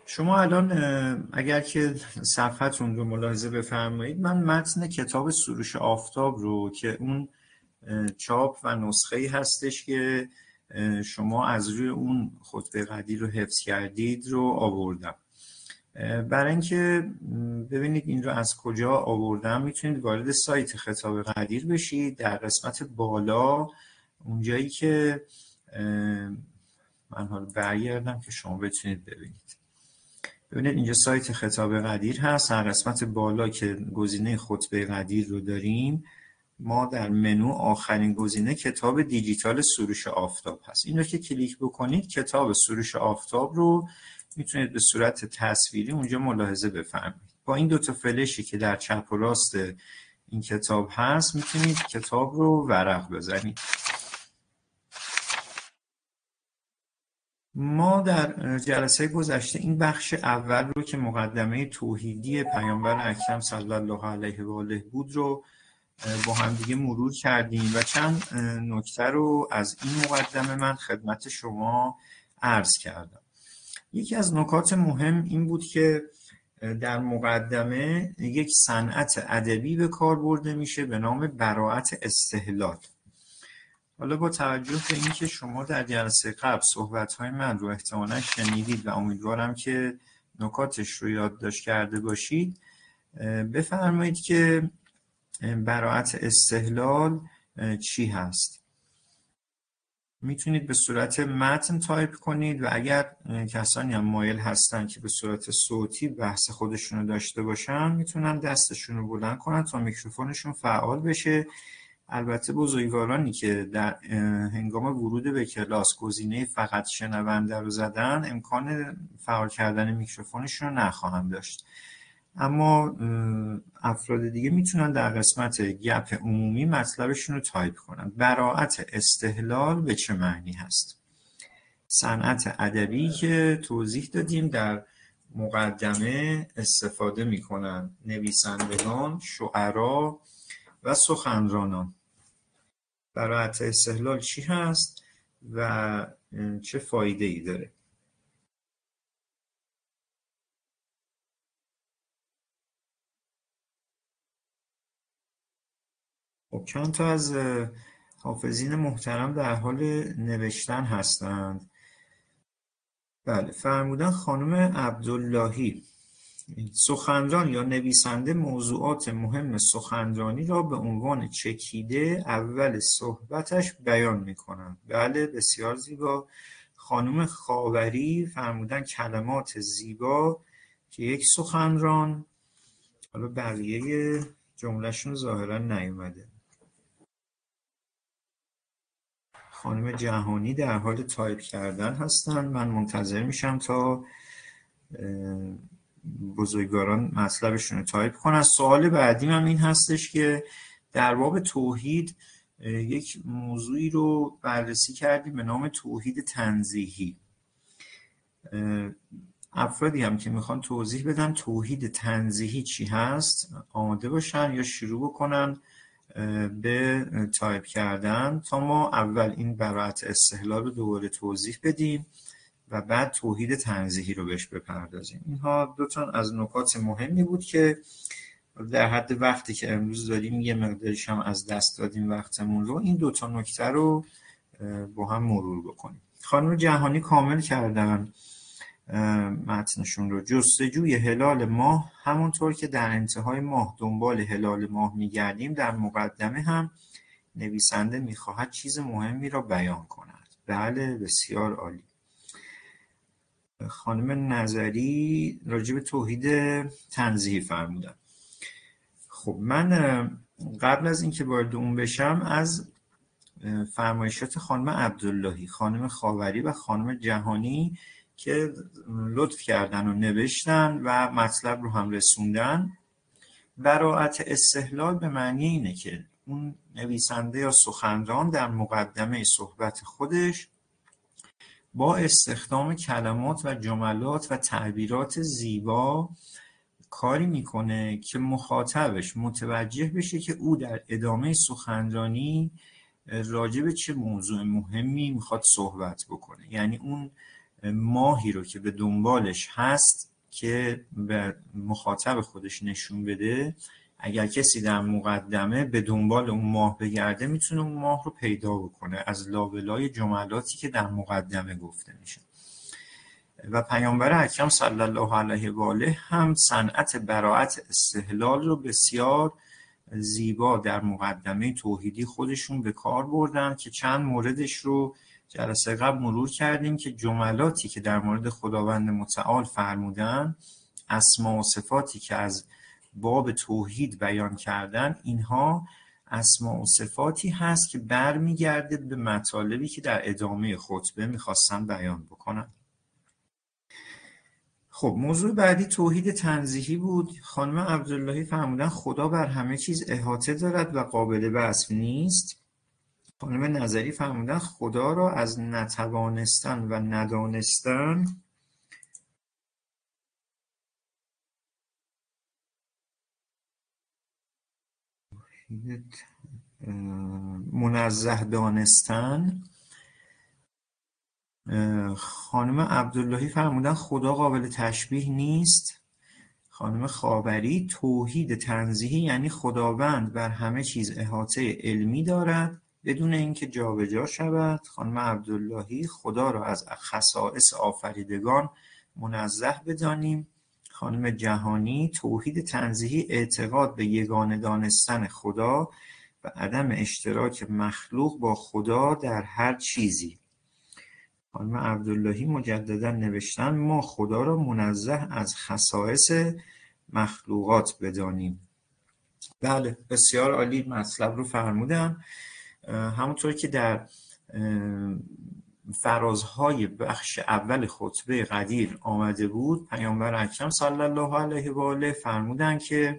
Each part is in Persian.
شما الان اگر که صفحتون رو ملاحظه بفرمایید، من متن کتاب سروش آفتاب رو که اون چاپ و نسخه‌ای هستش که شما از روی اون خطبه قدیر رو حفظ کردید رو آوردم. برای اینکه ببینید این رو از کجا آوردم، میتونید وارد سایت خطاب قدیر بشید. در قسمت بالا اونجایی که من حالا برگردم که شما بتونید ببینید. ببینید اینجا سایت خطاب قدیر هست. در قسمت بالا که گزینه خطبه قدیر رو داریم، ما در منو آخرین گزینه کتاب دیجیتال سروش آفتاب هست. این رو که کلیک بکنید کتاب سروش آفتاب رو میتونید به صورت تصویری اونجا ملاحظه بفرمایید. با این دوتا فلشی که در چپ و راست این کتاب هست میتونید کتاب رو ورق بزنید. ما در جلسه گذشته این بخش اول رو که مقدمه توحیدی پیامبر اکرم صلی الله علیه و آله بود رو با هم دیگه مرور کردیم و چند نکته رو از این مقدمه من خدمت شما عرض کردم. یکی از نکات مهم این بود که در مقدمه یک صنعت ادبی به کار برده میشه به نام براءت استحلال. حالا با توجه به اینکه شما در جلسه قبل صحبت‌های من رو احتمالاً شنیدید و امیدوارم که نکاتش رو یادداشت کرده باشید، بفرمایید که براءت استحلال چی هست. میتونید به صورت متن تایپ کنید و اگر کسانی هم مایل هستن که به صورت صوتی بحث خودشون رو داشته باشن میتونن دستشون رو بلند کنن تا میکروفونشون فعال بشه. البته بزرگوارانی که در هنگام ورود به کلاس گزینه فقط شنونده رو زدن امکان فعال کردن میکروفونشون رو نخواهند داشت، اما افراد دیگه میتونن در قسمت گپ عمومی مطلبشون رو تایپ کنن. براءت استحلال به چه معنی هست؟ صنعت ادبی که توضیح دادیم در مقدمه استفاده میکنن نویسندگان، شعرا و سخنرانان. براءت استحلال چی هست و چه فایده ای داره؟ خب چند تا از حافظین محترم در حال نوشتن هستند. بله، فرمودن خانم عبداللهی: سخنران یا نویسنده موضوعات مهم سخنرانی را به عنوان چکیده اول صحبتش بیان می‌کنند. بله، بسیار زیبا. خانم خاوری فرمودن کلمات زیبا که یک سخنران، حالا بقیه جملهشون ظاهرا نیومده. خانم جهانی در حال تایپ کردن هستن. من منتظر میشم تا بزرگواران مطلبشون رو تایپ کنن. سوال بعدیم هم این هستش که در باب توحید یک موضوعی رو بررسی کردیم به نام توحید تنزیهی. افرادی هم که میخوان توضیح بدن توحید تنزیهی چی هست آماده باشن یا شروع بکنن به تایپ کردن تا ما اول این براءت استحلال رو دوباره توضیح بدیم و بعد توحید تنزیهی رو بهش بپردازیم. اینها دو تا از نکات مهمی بود که در حد وقتی که امروز داریم یه مقدارش هم از دست دادیم وقتمون رو، این دو تا نکته رو با هم مرور بکنیم. خانم جهانی کامل کردن متنشون رو. جستجوی هلال ماه، همونطور که در انتهای ماه دنبال هلال ماه میگردیم، در مقدمه هم نویسنده میخواهد چیز مهمی را بیان کند. بله، بسیار عالی. خانم نظری راجع به توحید تنزیهی فرمودن. خب من قبل از اینکه وارد اون بشم از فرمایشات خانم عبداللهی، خانم خاوری و خانم جهانی که لطف کردن و نوشتن و مطلب رو هم رسوندن، براءت استحلال به معنی اینه که اون نویسنده یا سخنران در مقدمه صحبت خودش با استخدام کلمات و جملات و تعبیرات زیبا کاری میکنه که مخاطبش متوجه بشه که او در ادامه سخنرانی راجع به چه موضوع مهمی میخواد صحبت بکنه. یعنی اون ماهی رو که به دنبالش هست که به مخاطب خودش نشون بده، اگر کسی در مقدمه به دنبال اون ماه بگرده میتونه اون ماه رو پیدا بکنه از لابلای جملاتی که در مقدمه گفته میشه. و پیامبر اکرم صلی الله علیه و آله هم صنعت براءت استحلال رو بسیار زیبا در مقدمه توحیدی خودشون به کار بردن که چند موردش رو جلسه قبل مرور کردیم که جملاتی که در مورد خداوند متعال فرمودن، اسما و صفاتی که از باب توحید بیان کردن، اینها اسما و صفاتی هست که برمیگرده به مطالبی که در ادامه خطبه میخواستن بیان بکنن. خب موضوع بعدی توحید تنزیهی بود. خانم عبداللهی فرمودن خدا بر همه چیز احاطه دارد و قابل وصف نیست. خانم نظری فرمودن خدا را از نتوانستن و ندانستن منزه دانستن. خانم عبداللهی فرمودن خدا قابل تشبیه نیست. خانم خاوری توحید تنزیهی یعنی خداوند بر همه چیز احاطه علمی دارد بدون اینکه جابجا شود. خانم عبداللهی خدا را از خصائص آفریدگان منزه بدانیم. خانم جهانی توحید تنزیهی اعتقاد به یگانه دانستن خدا و عدم اشتراک مخلوق با خدا در هر چیزی. خانم عبداللهی مجددا نوشتن ما خدا را منزه از خصائص مخلوقات بدانیم. بله بسیار عالی مطلب رو فرمودن. همونطور که در فرازهای بخش اول خطبه قدیر آمده بود، پیامبر اکرم صلی الله علیه و آله فرمودن که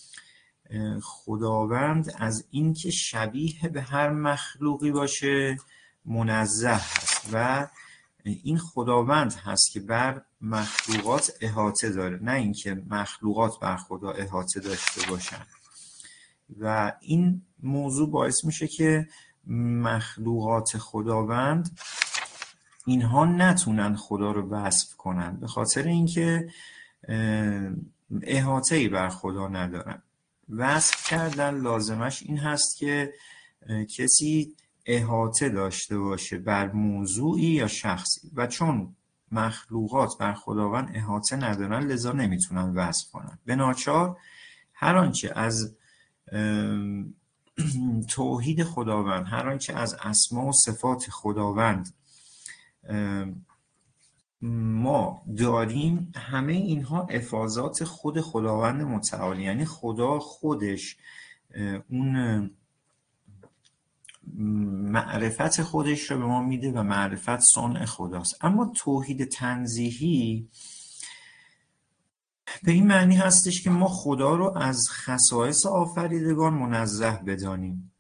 خداوند از اینکه شبیه به هر مخلوقی باشه منزه هست و این خداوند هست که بر مخلوقات احاطه داره، نه اینکه مخلوقات بر خدا احاطه داشته باشن. و این موضوع باعث میشه که مخلوقات خداوند اینها نتونن خدا رو وصف کنن به خاطر اینکه احاطه‌ای بر خدا ندارن. وصف کردن لازمش این هست که کسی احاطه داشته باشه بر موضوعی یا شخصی و چون مخلوقات بر خداوند احاطه ندارن لذا نمیتونن وصف کنن. به ناچار هر آنچه از توحید خداوند، هر آنچه از اسما و صفات خداوند ما داریم، همه اینها افاضات خود خداوند متعال، یعنی خدا خودش اون معرفت خودش رو به ما میده و معرفت صنع خداست. اما توحید تنزیهی به این معنی هستش که ما خدا رو از خصائص آفریدگان منزه بدانیم.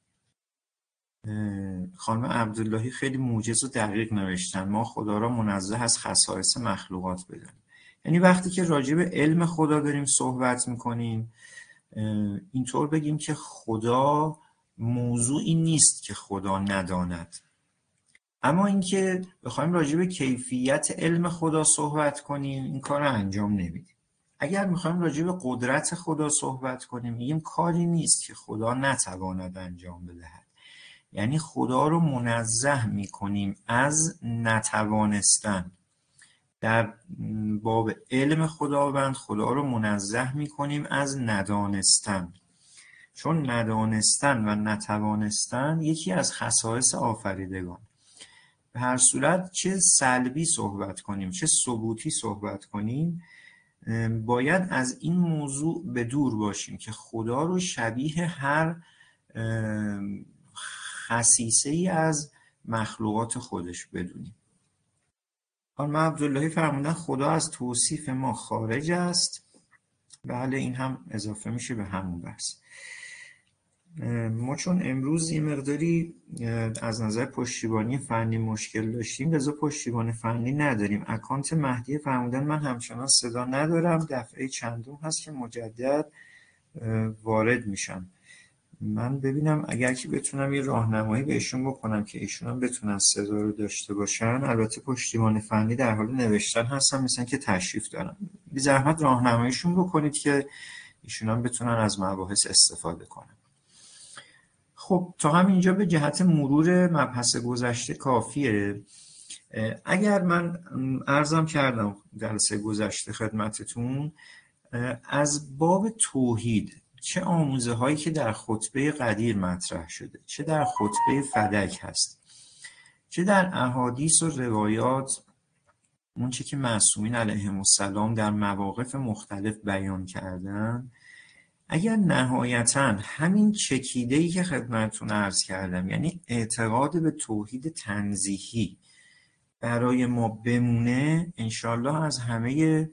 خانم عبداللهی خیلی موجز و دقیق نوشتن ما خدا را منزه از خصائص مخلوقات بدانیم. یعنی وقتی که راجع به علم خدا داریم صحبت میکنیم اینطور بگیم که خدا موضوعی نیست که خدا نداند. اما اینکه بخوایم راجع به کیفیت علم خدا صحبت کنیم این کار رو انجام نمیدیم. اگر میخوایم راجع به قدرت خدا صحبت کنیم میگیم کاری نیست که خدا نتواند انجام بدهد. یعنی خدا رو منزه میکنیم از نتوانستن. در باب علم خداوند خدا رو منزه میکنیم از ندانستن، چون ندانستن و نتوانستن یکی از خصائص آفریدگان. به هر صورت چه سلبی صحبت کنیم چه ثبوتی صحبت کنیم باید از این موضوع به دور باشیم که خدا رو شبیه هر خصیصه ای از مخلوقات خودش بدونیم. خانم عبداللهی فرمودن خدا از توصیف ما خارج است. بله این هم اضافه میشه به همون بحث. ما چون امروز یه مقداری از نظر پشتیبانی فنی مشکل داشتیم لذا پشتیبان فنی نداریم. اکانت مهدی فرمودن من همچنان صدا ندارم، دفعه چندم هست که مجدد وارد میشم. من ببینم اگر که بتونم یه راهنمایی بهشون بکنم که ایشون هم بتونن صدا رو داشته باشن. البته پشتیبان فنی در حال نوشتن هستن، مثلا که تشریف دارن. بی زحمت راهنماییشون بکنید که ایشون هم بتونن از مباحث استفاده کنن. خب تا همینجا به جهت مرور مبحث گذشته کافیه. اگر من عرضم کردم جلسه گذشته خدمتتون، از باب توحید چه آموزه هایی که در خطبه قدیر مطرح شده، چه در خطبه فدک هست، چه در احادیث و روایات، اون چه که معصومین علیهم السلام در مواقف مختلف بیان کردن، اگر نهایتاً همین چکیده‌ای که خدمتتون عرض کردم، یعنی اعتقاد به توحید تنزیهی برای ما بمونه، انشالله از همه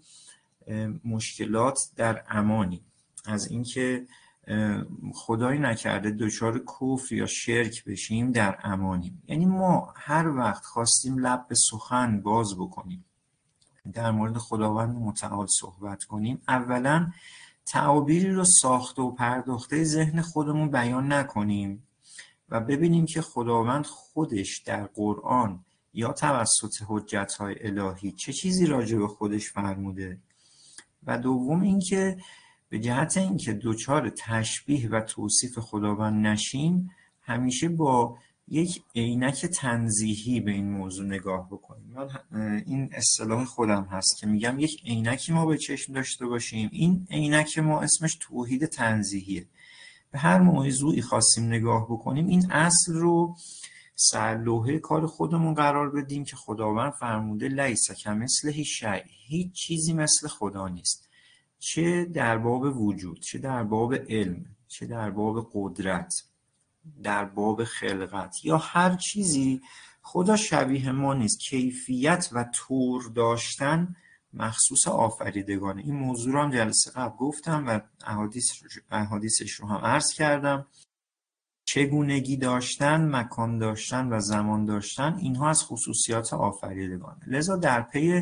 مشکلات در امانی، از اینکه خدای نکرده دچار کفر یا شرک بشیم در امانیم. یعنی ما هر وقت خواستیم لب به سخن باز بکنیم، در مورد خداوند متعال صحبت کنیم، اولا تعابیری رو ساخته و پرداخته ذهن خودمون بیان نکنیم و ببینیم که خداوند خودش در قرآن یا توسط حجت‌های الهی چه چیزی راجع به خودش فرموده. و دوم اینکه به جهت اینکه دوچار تشبیه و توصیف خداوند نشیم، همیشه با یک عینک تنزیهی به این موضوع نگاه بکنیم. من این اصطلاح خودم هست که میگم یک عینکی ما به چشم داشته باشیم، این عینک ما اسمش توحید تنزیهیه. به هر موضوعی خواستیم نگاه بکنیم، این اصل رو سرلوحه کار خودمون قرار بدیم که خداوند فرموده لیس کمثله شیء، هیچ چیزی مثل خدا نیست، چه در باب وجود، چه در باب علم، چه در باب قدرت، در باب خلقت یا هر چیزی. خدا شبیه ما نیست. کیفیت و طور داشتن مخصوص آفریدگانه. این موضوع رو هم جلسه قبل گفتم و احادیثش رو هم عرض کردم. چگونگی داشتن، مکان داشتن و زمان داشتن، اینها از خصوصیات آفریدگانه. لذا در پی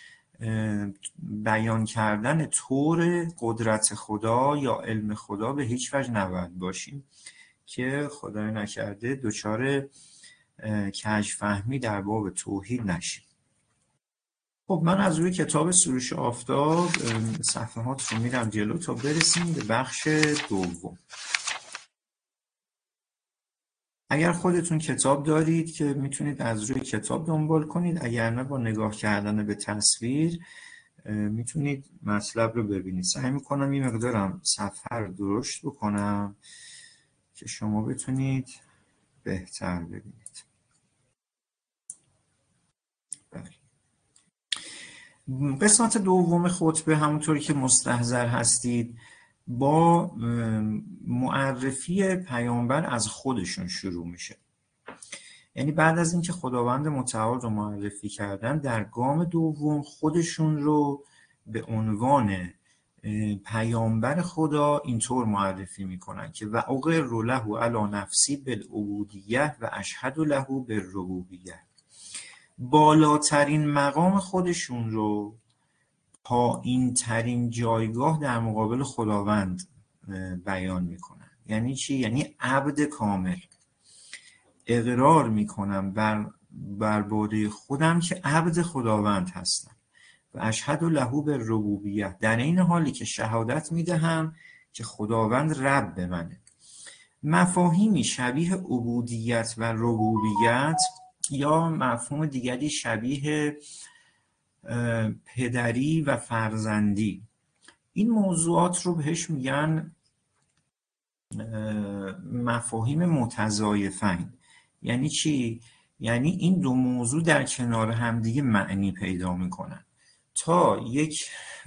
بیان کردن طور قدرت خدا یا علم خدا به هیچ وجه نباید باشیم که خدای نکرده دچار کج فهمی در باب توحید نشیم. خب من از روی کتاب سروش آفتاب صفحات رو میرم جلو تا برسیم به بخش دوم. اگر خودتون کتاب دارید که میتونید از روی کتاب دنبال کنید، اگر نه با نگاه کردن به تصویر میتونید مطلب رو ببینید. سعی میکنم یه مقدارم صفحه رو درشت بکنم که شما بتونید بهتر ببینید. قسمت دوم خطبه همونطوری که مستحضر هستید با معرفی پیامبر از خودشون شروع میشه. یعنی بعد از اینکه خداوند متعال رو معرفی کردن، در گام دوم خودشون رو به عنوان پیامبر خدا اینطور معرفی میکنن که و اقر له علی نفسی بالعبودیه و اشهد له بالربوبیه. بالاترین مقام خودشون رو پایین ترین جایگاه در مقابل خداوند بیان میکنن. یعنی چی؟ یعنی عبد کامل. اقرار میکنم بر باده خودم که عبد خداوند هستم و اشهد له بالربوبیه، در این حالی که شهادت میدهم که خداوند رب منه. مفاهیمی شبیه عبودیت و ربوبیت یا مفهوم دیگری شبیه پدری و فرزندی، این موضوعات رو بهش میگن مفاهیم متضایفین. یعنی چی؟ یعنی این دو موضوع در کنار همدیگه معنی پیدا میکنن. تا یک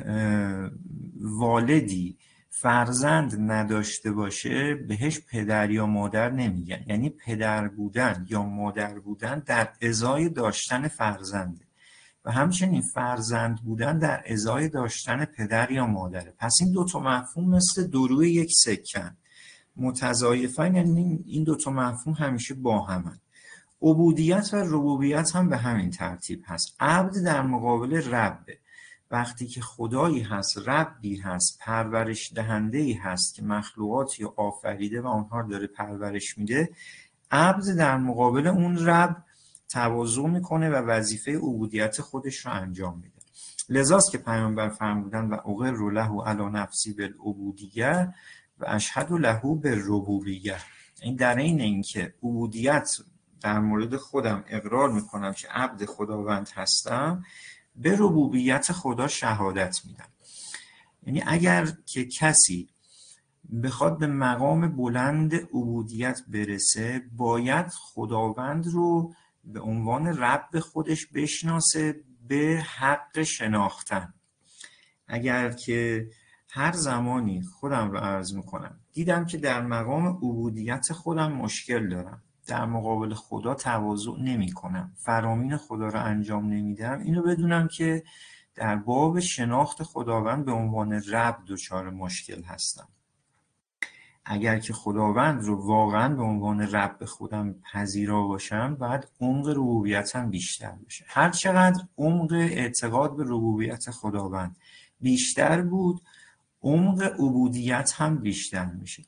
والدی فرزند نداشته باشه بهش پدر یا مادر نمیگن. یعنی پدر بودن یا مادر بودن در ازای داشتن فرزنده و همچنین فرزند بودن در ازای داشتن پدر یا مادره. پس این دوتا مفهوم مثل دو روی یک سکن متضایفن، یعنی این دوتا مفهوم همیشه با همن. عبودیت و ربوبیت هم به همین ترتیب هست. عبد در مقابل ربه وقتی که خدایی هست، ربی هست، پرورش دهنده‌ای هست که مخلوقاتی آفریده و اونها رو داره پرورش میده، عبد در مقابل اون رب تواضع میکنه و وظیفه عبودیت خودش رو انجام میده. لذاست که پیامبر فرمودن و اقر له علی نفسی بالعبودیه و اشهد له بالربوبیه. این در این که عبودیت در مورد خودم اقرار میکنم که عبد خداوند هستم، به ربوبیت خدا شهادت میدم. یعنی اگر که کسی بخواد به مقام بلند عبودیت برسه، باید خداوند رو به عنوان رب خودش بشناسه به حق شناختن. اگر که هر زمانی خودم رو عرض میکنم دیدم که در مقام عبودیت خودم مشکل دارم، در مقابل خدا تواضع نمی کنم، فرامین خدا رو انجام نمیدم، اینو بدونم که در باب شناخت خداوند به عنوان رب دچار مشکل هستم. اگر که خداوند رو واقعا به عنوان رب خودم پذیرا باشم، باید عمق ربوبیتم بیشتر بشه. هر چقدر عمق اعتقاد به ربوبیت خداوند بیشتر بود، عمق عبودیت هم بیشتر میشه.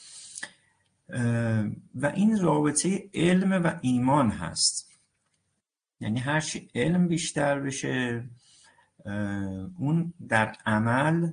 و این رابطه علم و ایمان هست. یعنی هرچی علم بیشتر بشه، اون در عمل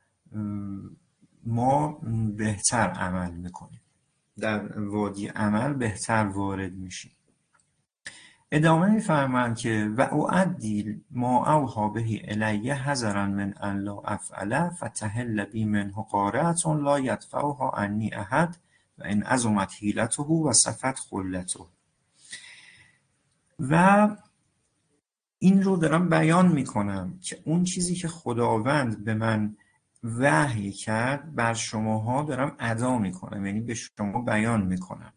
ما بهتر عمل میکنیم، در وادی عمل بهتر وارد میشیم. ادامه میفرمایند که و اعدی ما اوحی به الیه حذرا من ان لا افعل فتحل بی منه قارعة لا یدفعها عنی احد و ان عظمت حیلته و صفت خلته. و این رو دارم بیان میکنم که اون چیزی که خداوند به من وحی کرد بر شماها دارم ادا میکنم، یعنی به شما بیان میکنم.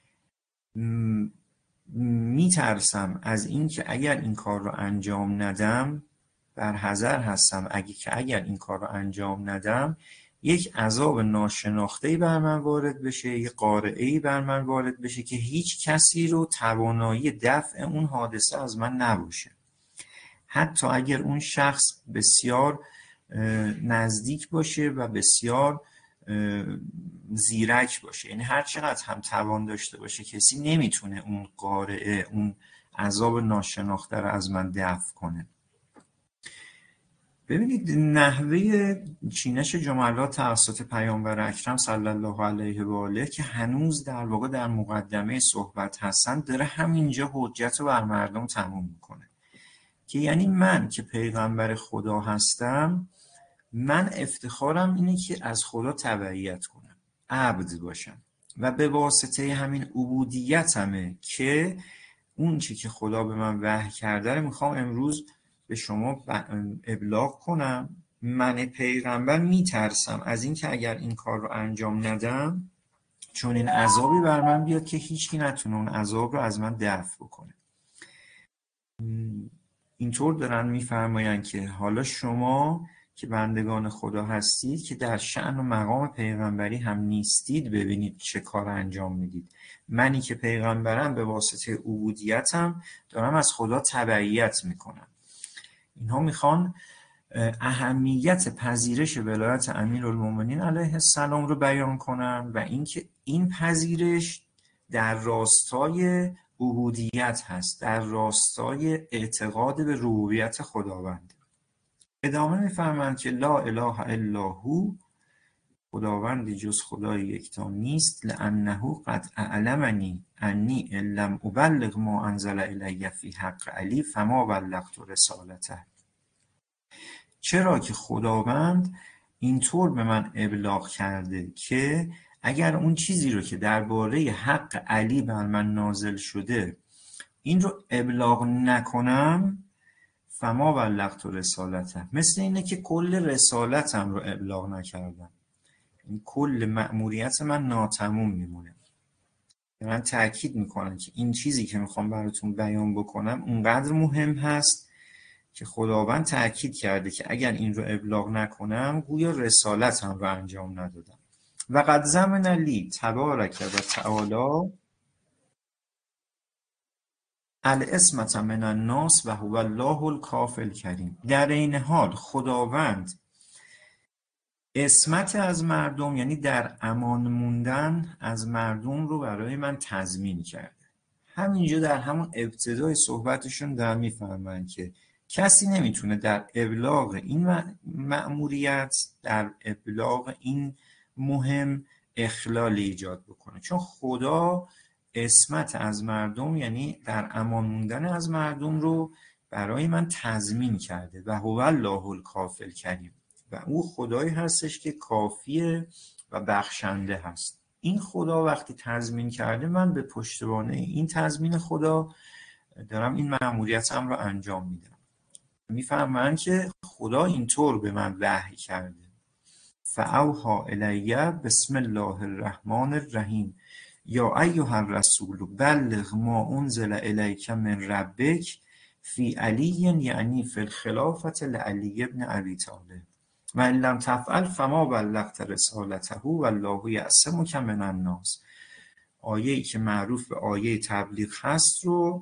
میترسم از این که اگر این کار رو انجام ندم، بر حذر هستم اگر این کار رو انجام ندم، یک عذاب ناشناخته‌ای بر من وارد بشه، یک قارعه‌ای بر من وارد بشه که هیچ کسی رو توانایی دفع اون حادثه از من نباشه. حتی اگر اون شخص بسیار نزدیک باشه و بسیار زیرک باشه، یعنی هر چقدر هم توان داشته باشه، کسی نمیتونه اون قارعه، اون عذاب ناشناخته رو از من دفع کنه. ببینید نحوه چینش جملات توسط پیامبر اکرم صلی الله علیه و آله که هنوز در واقع در مقدمه صحبت هستن، داره همینجا حجت رو بر مردم تموم میکنه که یعنی من که پیغمبر خدا هستم، من افتخارم اینه که از خدا تبعیت کنم، عبد باشم و به واسطه همین عبودیتمه که اون چی که خدا به من وحی کرده رو میخوام امروز به شما ابلاغ کنم. من پیغمبر میترسم از این که اگر این کار رو انجام ندم، چون این عذابی بر من بیاد که هیچکی نتونه اون عذاب رو از من دفع بکنه. اینطور دارن میفرمایند که حالا شما که بندگان خدا هستید که در شأن و مقام پیغمبری هم نیستید، ببینید چه کار انجام میدید. منی که پیغمبرم به واسطه عبودیتم دارم از خدا تبعیت میکنم. اینها میخوان اهمیت پذیرش ولایت امیرالمومنین علیه السلام رو بیان کنن و اینکه این پذیرش در راستای عبودیت هست، در راستای اعتقاد به ربوبیت خداوند. ادامه میفرمایند که لا اله الا هو، خداوندی جز خدای یکتا نیست، لانه قد اعلمنی انی ان لم ابلغ ما انزل الی فی حق علی فما بلغت رسالته. چرا که خداوند اینطور به من ابلاغ کرده که اگر اون چیزی رو که درباره حق علی بر من نازل شده این رو ابلاغ نکنم، فما بلغت رسالته، مثل اینه که کل رسالتم رو ابلاغ نکردم، این کل مأموریت من ناتموم میمونه. من تأکید میکنم که این چیزی که میخوام براتون بیان بکنم اونقدر مهم هست که خداوند تأکید کرده که اگر این رو ابلاغ نکنم گویا رسالتم رو انجام ندادم. و قد ضمن لی تبارک و تعالی العصمت من الناس و هو الله الکافی الکریم. در این حال خداوند عصمت از مردم، یعنی در امان موندن از مردم رو برای من تضمین کرده. همینجا در همون ابتدای صحبتشون دارن میفرمایند که کسی نمیتونه در ابلاغ این مأموریت، در ابلاغ این مهم اخلال ایجاد بکنه، چون خدا عصمت از مردم، یعنی در امان موندن از مردم رو برای من تضمین کرده و هو الله الکافی الکریم، و او خدایی هستش که کافیه و بخشنده هست. این خدا وقتی تضمین کرده، من به پشتوانه این تضمین خدا دارم این مأموریتم رو انجام میدم. میفهمن که خدا اینطور به من وحی کرده. فاوحی الی بسم الله الرحمن الرحیم یا ایها الرسول بلغ ما انزل الیک من ربک فی علی، یعنی فی الخلافة لعلی ابن ابی طالب و ان لم تفعل فما بلغت رسالته والله یعصمک من الناس. آیه‌ای که معروف به آیه تبلیغ هست رو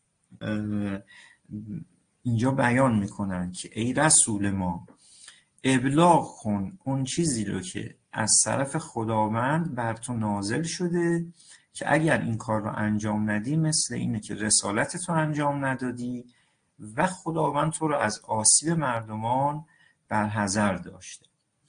اینجا بیان میکنن که ای رسول ما، ابلاغ کن اون چیزی رو که از طرف خداوند بر تو نازل شده، که اگر این کار رو انجام ندی مثل اینه که رسالت تو انجام ندادی و خداوند تو رو از آسیب مردمان برحذر داشته.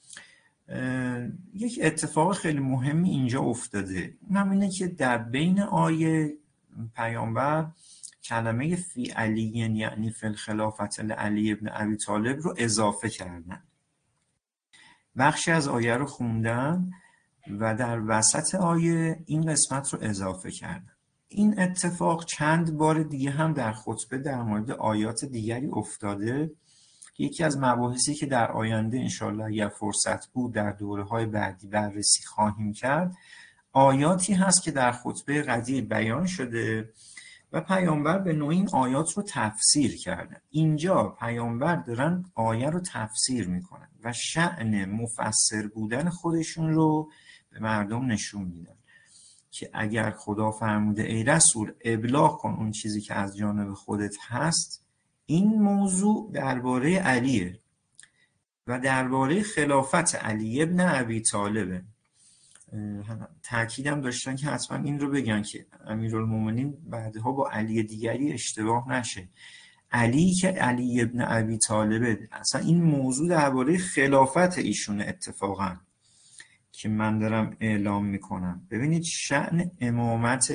یک اتفاق خیلی مهمی اینجا افتاده، اونم اینه که در بین آیه پیامبر کلمه فی علی، یعنی فی الخلافة لعلی ابن ابی طالب رو اضافه کردن. بخشی از آیه رو خوندن و در وسط آیه این قسمت رو اضافه کردن. این اتفاق چند بار دیگه هم در خطبه در مورد آیات دیگری افتاده. یکی از مباحثی که در آینده انشالله اگر فرصت بود در دوره‌های بعدی بررسی خواهیم کرد، آیاتی هست که در خطبه قدیر بیان شده و پیامبر به نوعی این آیات رو تفسیر کردن. اینجا پیامبر دارن آیه رو تفسیر میکنن و شأن مفسر بودن خودشون رو به مردم نشون میدن که اگر خدا فرموده ای رسول ابلاغ کن اون چیزی که از جانب خودت هست، این موضوع درباره علیه و درباره خلافت علی ابن ابی طالبه. تأکیدم داشتن که حتما این رو بگن که امیرالمومنین بعدها با علی دیگری اشتباه نشه. علی که علی ابن ابی طالبه، اصلا این موضوع درباره خلافت ایشونه اتفاقا که من دارم اعلام میکنم. ببینید شأن امامت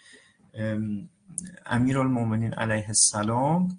امیرالمومنین علیه السلام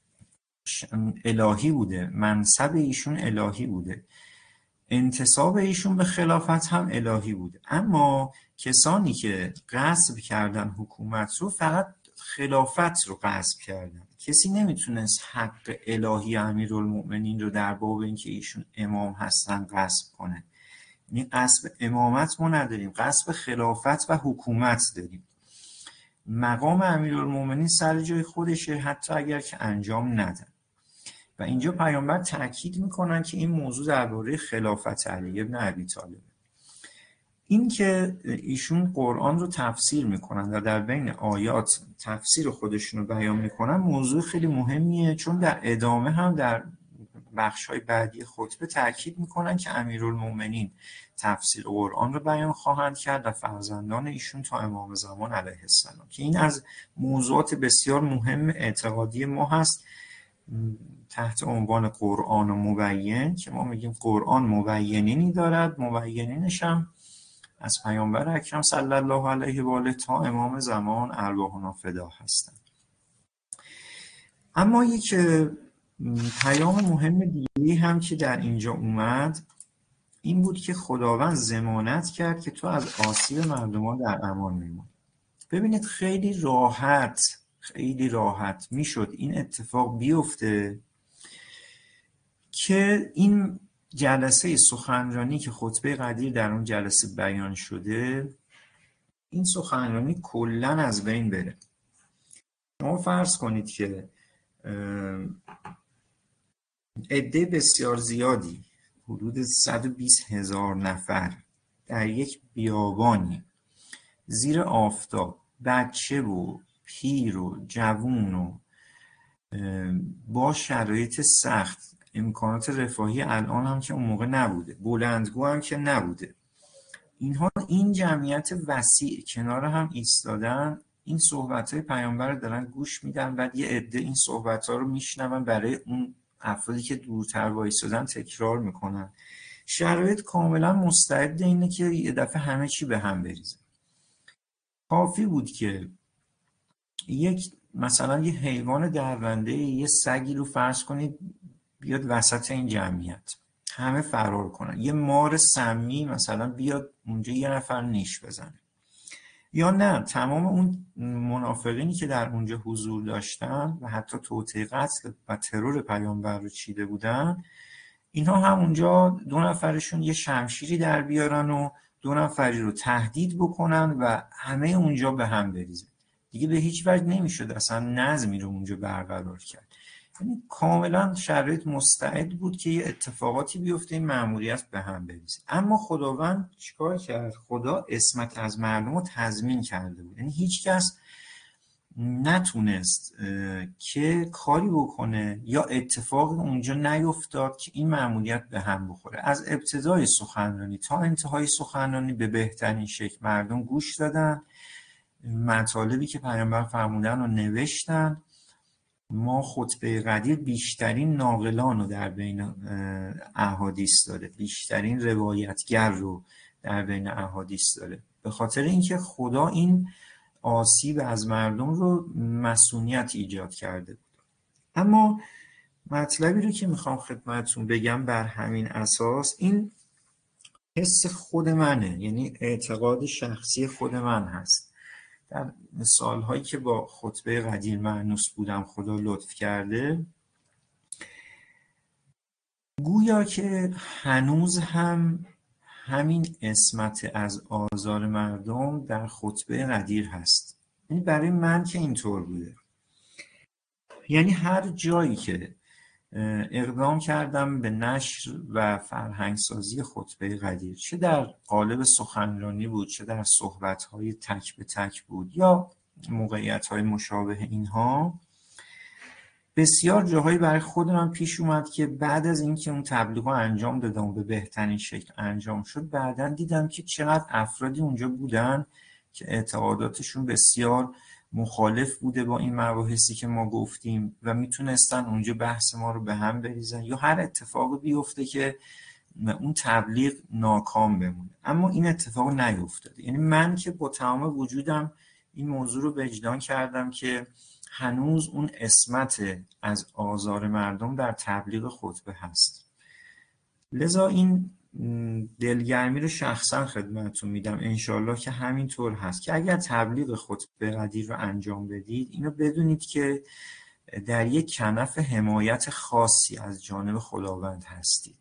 الهی بوده، منصب ایشون الهی بوده، انتساب ایشون به خلافت هم الهی بوده. اما کسانی که غصب کردن حکومت رو فقط خلافت رو غصب کردن. کسی نمیتونست حق الهی امیرالمومنین رو در باب اینکه ایشون امام هستن غصب کنه. یعنی غصب امامت ما نداریم، غصب خلافت و حکومت داریم. مقام امیرالمومنین سر جای خودشه حتی اگر که انجام ندن. و اینجا پیامبر تأکید میکنن که این موضوع درباره خلافت علی ابن ابی طالب. این که ایشون قرآن رو تفسیر میکنن و در بین آیات تفسیر خودشون رو بیان میکنن موضوع خیلی مهمیه، چون در ادامه هم در بخش‌های بعدی خطبه تأکید میکنن که امیرالمومنین تفسیر قرآن رو بیان خواهند کرد و فرزندان ایشون تا امام زمان علیه السلام، که این از موضوعات بسیار مهم اعتقادی ما هست تحت عنوان قرآن و مبین، که ما میگیم قرآن مبینینی دارد، مبینینش هم از پیامبر اکرم صلی الله علیه و آله تا امام زمان ارواحنا فدا هستند. اما یک پیام مهم دیگه هم که در اینجا اومد این بود که خداوند ضمانت کرد که تو از آسیب مردمان در امان میمونی. ببینید خیلی راحت میشد این اتفاق بیفته که این جلسه سخنرانی که خطبه قدیر در اون جلسه بیان شده، این سخنرانی کلاً از بین بره. شما فرض کنید که عده بسیار زیادی، حدود 120,000 نفر در یک بیابانی زیر آفتاب، بچه و پیر و جوون و با شرایط سخت، امکانات رفاهی الان هم که اون موقع نبوده، بلندگو هم که نبوده، اینها این جمعیت وسیع کنار هم ایستادن، این صحبت‌های پیامبر رو دارن گوش میدن، بعد یه عده این صحبت‌ها رو میشنون، برای اون افرادی که دورتر وایسادن تکرار میکنن. شرایط کاملا مستعد اینه که یه دفعه همه چی به هم بریزه. کافی بود که مثلا یه حیوان درنده، یه سگی رو فرض کنید بیاد وسط این جمعیت، همه فرار کنن. یه مار سمی مثلا بیاد اونجا یه نفر نیش بزنه، یا نه تمام اون منافقینی که در اونجا حضور داشتن و حتی توطئه قتل و ترور پیامبر رو چیده بودن، اینها هم اونجا دو نفرشون یه شمشیری در بیارن و دو نفری رو تهدید بکنن و همه اونجا به هم بریزه. دیگه به هیچ وجه نمیشد اصلا نظمی رو اونجا برقرار کرد. یعنی کاملا شرایط مستعد بود که یه اتفاقاتی بیفته، این مأموریت به هم بریزه. اما خداوند چیکار کرد؟ خدا عصمت از مردم رو تضمین کرده بود. یعنی هیچ کس نتونست که کاری بکنه یا اتفاق اونجا نیفتاد که این مأموریت به هم بخوره. از ابتدای سخنرانی تا انتهای سخنرانی به بهترین شکل مردم گوش دادن، مطالبی که پیامبر فرمودن رو نوشتن. ما خطبه قدیر بیشترین ناقلان رو در بین احادیث داره، بیشترین روایتگر رو در بین احادیث داره، به خاطر اینکه خدا این آسیب از مردم رو مسئولیت ایجاد کرده بود. اما مطلبی رو که میخوام خدمتتون بگم بر همین اساس، این حس خود منه، یعنی اعتقاد شخصی خود من هست. در سالهایی که با خطبه قدیر مأنوس بودم خدا لطف کرده، گویا که هنوز هم همین عصمت از آزار مردم در خطبه قدیر هست. یعنی برای من که اینطور بوده، یعنی هر جایی که اقدام کردم به نشر و فرهنگسازی خطبه قدیر، چه در قالب سخنرانی بود، چه در صحبت‌های تک به تک بود یا موقعیت‌های مشابه اینها، بسیار جاهایی برای خود من پیش اومد که بعد از اینکه اون تبلیغ رو انجام دادم و به بهترین شکل انجام شد، بعداً دیدم که چقدر افرادی اونجا بودن که اعتقاداتشون بسیار مخالف بوده با این مباحثی که ما گفتیم و میتونستن اونجا بحث ما رو به هم بریزن یا هر اتفاقی بیفته که اون تبلیغ ناکام بمونه. اما این اتفاق نیفتاد. یعنی من که با تمام وجودم این موضوع رو وجدان کردم که هنوز اون عصمت از آزار مردم در تبلیغ خطبه هست. لذا این دلگرمی رو شخصا خدمتتون میدم، انشالله که همینطور هست که اگر تبلیغ خطبه قدیر رو انجام بدید، اینو بدونید که در یک کنف حمایت خاصی از جانب خداوند هستید.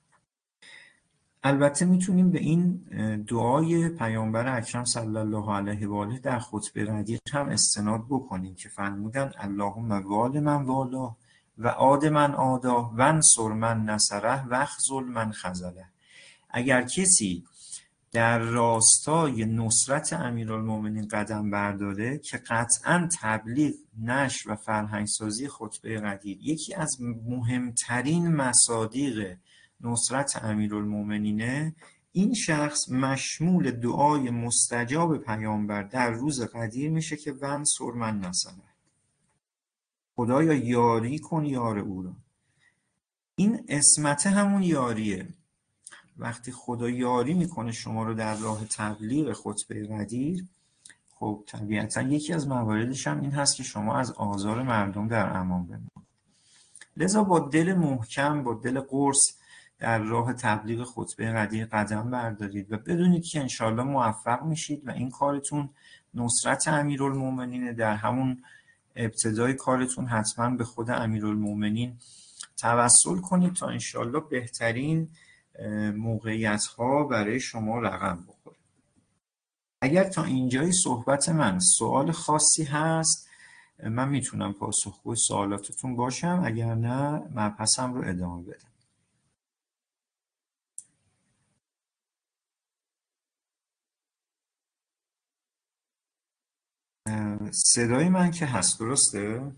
البته میتونیم به این دعای پیامبر اکرم صلی الله علیه و آله در خطبه قدیر هم استناد بکنیم که فرمودن اللهم وال من والاه و عاد من عاداه و انصر من نصره و اخذل من خذله. اگر کسی در راستای نصرت امیرالمومنین قدم برداره، که قطعاً تبلیغ، نشر و فرهنگسازی خطبه قدیر یکی از مهمترین مصادیق نصرت امیرالمومنینه، این شخص مشمول دعای مستجاب پیامبر در روز قدیر میشه که وانصر من نصره، خدایا یاری کن یار او را. این عصمت همون یاریه. وقتی خدا یاری میکنه شما رو در راه تبلیغ خطبه قدیر، خب طبیعتا یکی از مواردش هم این هست که شما از آزار مردم در امان بمونید. لذا با دل محکم، با دل قرص در راه تبلیغ خطبه قدیر قدم بردارید و بدونید که انشالله موفق میشید و این کارتون نصرت امیرالمومنین. در همون ابتدای کارتون حتما به خود امیرالمومنین توسل کنید تا انشالله بهترین موقعیت ها برای شما رقم بخوره. اگر تا اینجای صحبت من سوال خاصی هست، من میتونم پاسخگوی سوالاتتون باشم، اگر نه مبحثم رو ادامه بدم. صدای من که هست درسته؟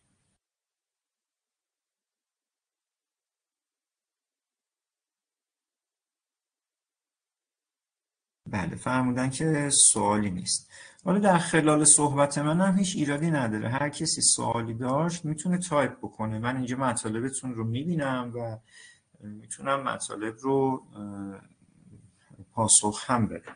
بله فرمودن که سوالی نیست. حالا در خلال صحبت من هم هیچ ایرادی نداره، هر کسی سوالی داشت میتونه تایپ بکنه. من اینجا مطالبتون رو میبینم و میتونم مطالب رو پاسخ هم بدم.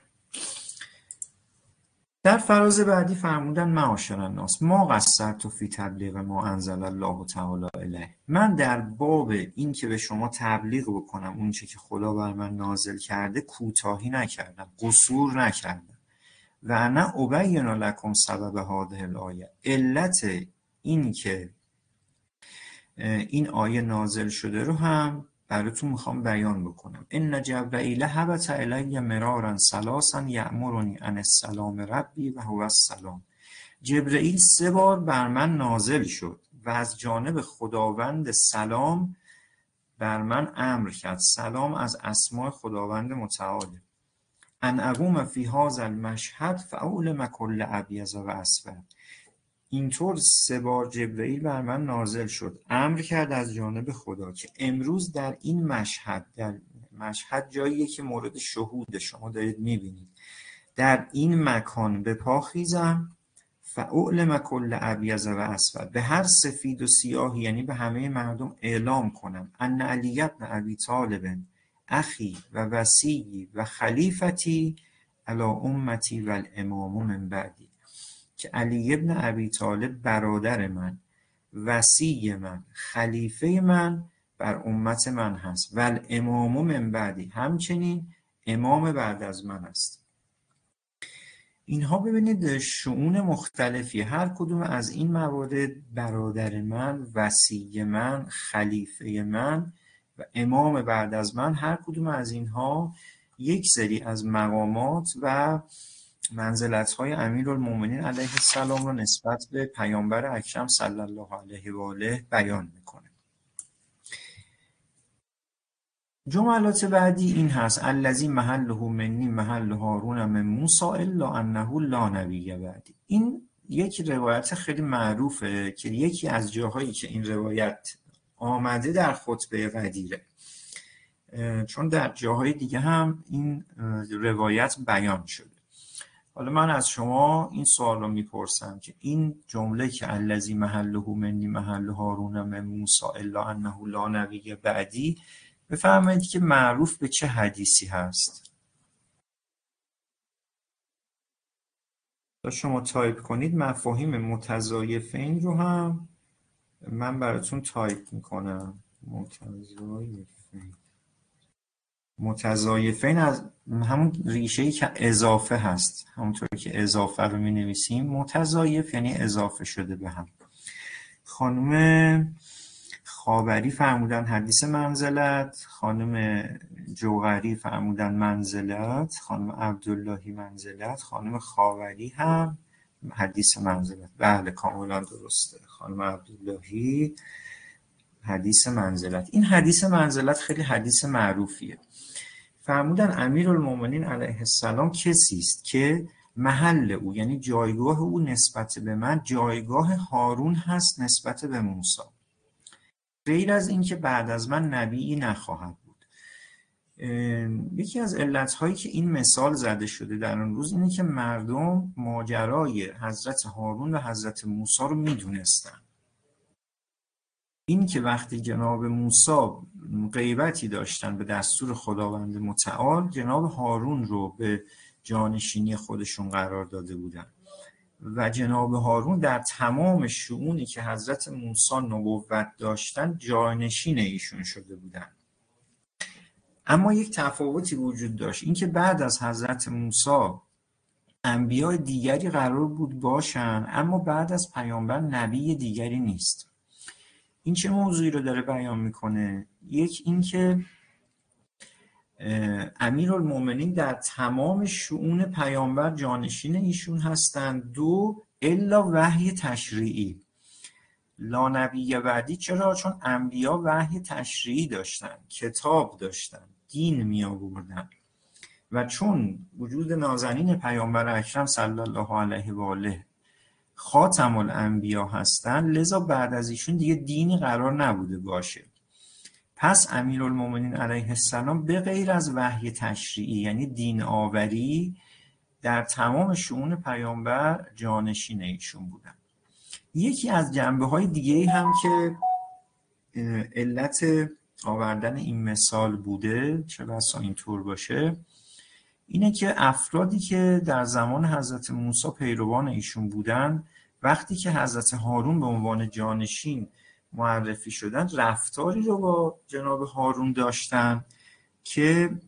در فراز بعدی فرمودن معاشر الناس ما قصرت فی تبلیغ ما انزل الله تعالی الیه. من در باب این که به شما تبلیغ بکنم اون چه که خدا بر من نازل کرده کوتاهی نکردم، قصور نکردم. و انا ابین لکم سبب هذه الآیه، علت این که این آیه نازل شده رو هم براتون میخوام بیان بکنم. ان جبرئیل هبط الی مرارا ثلاثا یأمرنی ان السلام ربی و هو السلام. جبرئیل 3 بار بر من نازل شد و از جانب خداوند سلام بر من امر کرد. سلام از اسماء خداوند متعاله. ان اقوم فی هذا المشهد فاعلم کل ابیض و اسود. اینطور 3 بار جبرئیل بر من نازل شد، امر کرد از جانب خدا که امروز در این مشهد، در مشهد جاییه که مورد شهود شما دارید میبینید، در این مکان به پا خیزم فاعلم کل ابیض و اسود، به هر سفید و سیاهی یعنی به همه مردم اعلام کنم ان علی بن ابی طالب اخی و وصی و خلیفتی علی امتی و الامام من بعدی، که علی ابن ابی طالب برادر من، وصی من، خلیفه من بر امت من هست و الامام من بعدی، همچنین امام بعد از من است. اینها ببینید شؤون مختلفی، هر کدوم از این موارد برادر من، وصی من، خلیفه من و امام بعد از من، هر کدوم از اینها یک سری از مقامات و منزلت‌های امیرالمومنین علیه السلام را نسبت به پیامبر اکرم صلی الله علیه و آله بیان میکنه. جملات بعدی این هست الذی محله منی محل هارون من موسی الا انه لا نبی بعدی. این یک روایت خیلی معروفه که یکی از جاهایی که این روایت آمده در خطبه قدیره، چون در جاهای دیگه هم این روایت بیان شده. حالا من از شما این سوال رو میپرسم که این جمله که الذی محله منی محل هارون من موسی الا انه لا نبی بعدی، بفرمایید که معروف به چه حدیثی هست؟ تا شما تایپ کنید مفاهیم متضایفین رو هم من براتون تایپ میکنم. متضایفین از همون ریشه‌ای که اضافه هست، همونطوری که اضافه رو می نویسیم، متضایف یعنی اضافه شده به هم. خانم خاوری فرمودن حدیث منزلت، خانم جوهری فرمودن منزلت، خانم عبداللهی منزلت، خانم خاوری هم حدیث منزلت. بله کاملا درسته، خانم عبداللهی حدیث منزلت. این حدیث منزلت خیلی حدیث معروفیه. فرمودن امیرالمومنین علیه السلام کسی است که محل او یعنی جایگاه او نسبت به من جایگاه هارون هست نسبت به موسی، غیر از این که بعد از من نبی نخواهد بود. یکی از علتهایی که این مثال زده شده در اون روز اینه که مردم ماجرای حضرت هارون و حضرت موسی رو میدونستن. این که وقتی جناب موسی غیبتی داشتن به دستور خداوند متعال، جناب هارون رو به جانشینی خودشون قرار داده بودن و جناب هارون در تمام شؤونی که حضرت موسی نبوت داشتن جانشین ایشون شده بودن. اما یک تفاوتی وجود داشت، این که بعد از حضرت موسی انبیاء دیگری قرار بود باشن، اما بعد از پیامبر نبی دیگری نیست. این چه موضوعی رو داره بیان میکنه؟ یک این که امیرالمومنین در تمام شؤون پیامبر جانشین ایشون هستند. دو الا وحی تشریعی، لا نبی بعدی. چرا؟ چون انبیا وحی تشریعی داشتن، کتاب داشتن، دین می آوردن و چون وجود نازنین پیامبر اکرم صلی الله علیه و آله خاتم الانبیا هستن، لذا بعد از ایشون دیگه دینی قرار نبوده باشه. پس امیرالمومنین علیه السلام به غیر از وحی تشریعی یعنی دین آوری در تمام شؤون پیامبر جانشین ایشون بودن. یکی از جنبه‌های دیگه هم که علت آوردن این مثال بوده، چه بسا اینطور باشه، اینه که افرادی که در زمان حضرت موسی پیروان ایشون بودن، وقتی که حضرت هارون به عنوان جانشین معرفی شدن، رفتاری رو با جناب هارون داشتن که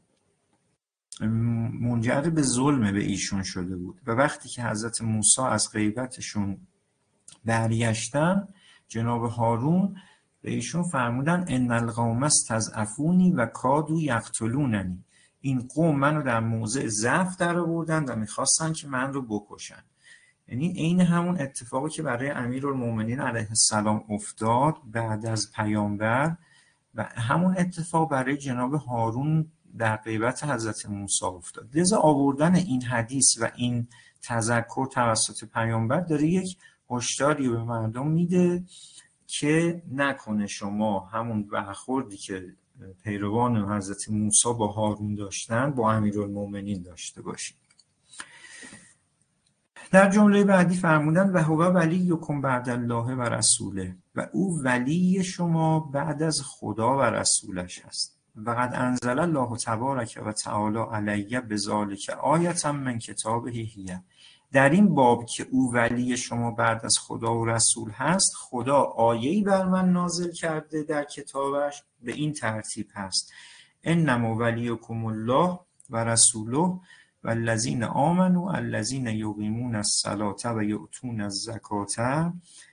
منجر به ظلم به ایشون شده بود و وقتی که حضرت موسی از غیبتشون برگشتن، جناب هارون به ایشون فرمودن ان القوم استضعفونی و کادوا یقتلوننی، این قوم منو در موضع ضعف در آوردن و میخواستن که من رو بکشن. یعنی عین همون اتفاقی که برای امیرالمومنین علیه السلام افتاد بعد از پیامبر و همون اتفاق برای جناب هارون در غیبت حضرت موسی افتاد. لذا آوردن این حدیث و این تذکر توسط پیامبر داره یک هشداری به مردم میده که نکنه شما همون برخوردی که پیروان حضرت موسی با هارون داشتن با امیرالمومنین داشته باشید. در جمله بعدی فرمودن و هو ولیکم بعد الله و رسوله، و او ولی شما بعد از خدا و رسولش است. و قد انزل الله تبارک و تعالی علیه بذالک آیة من کتابه هیه، در این باب که او ولی شما بعد از خدا و رسول هست، خدا آیه‌ای بر من نازل کرده در کتابش به این ترتیب هست: انما ولیکم الله و رسوله والذین آمنوا الذین یقیمون الصلاة و یؤتون الزکاة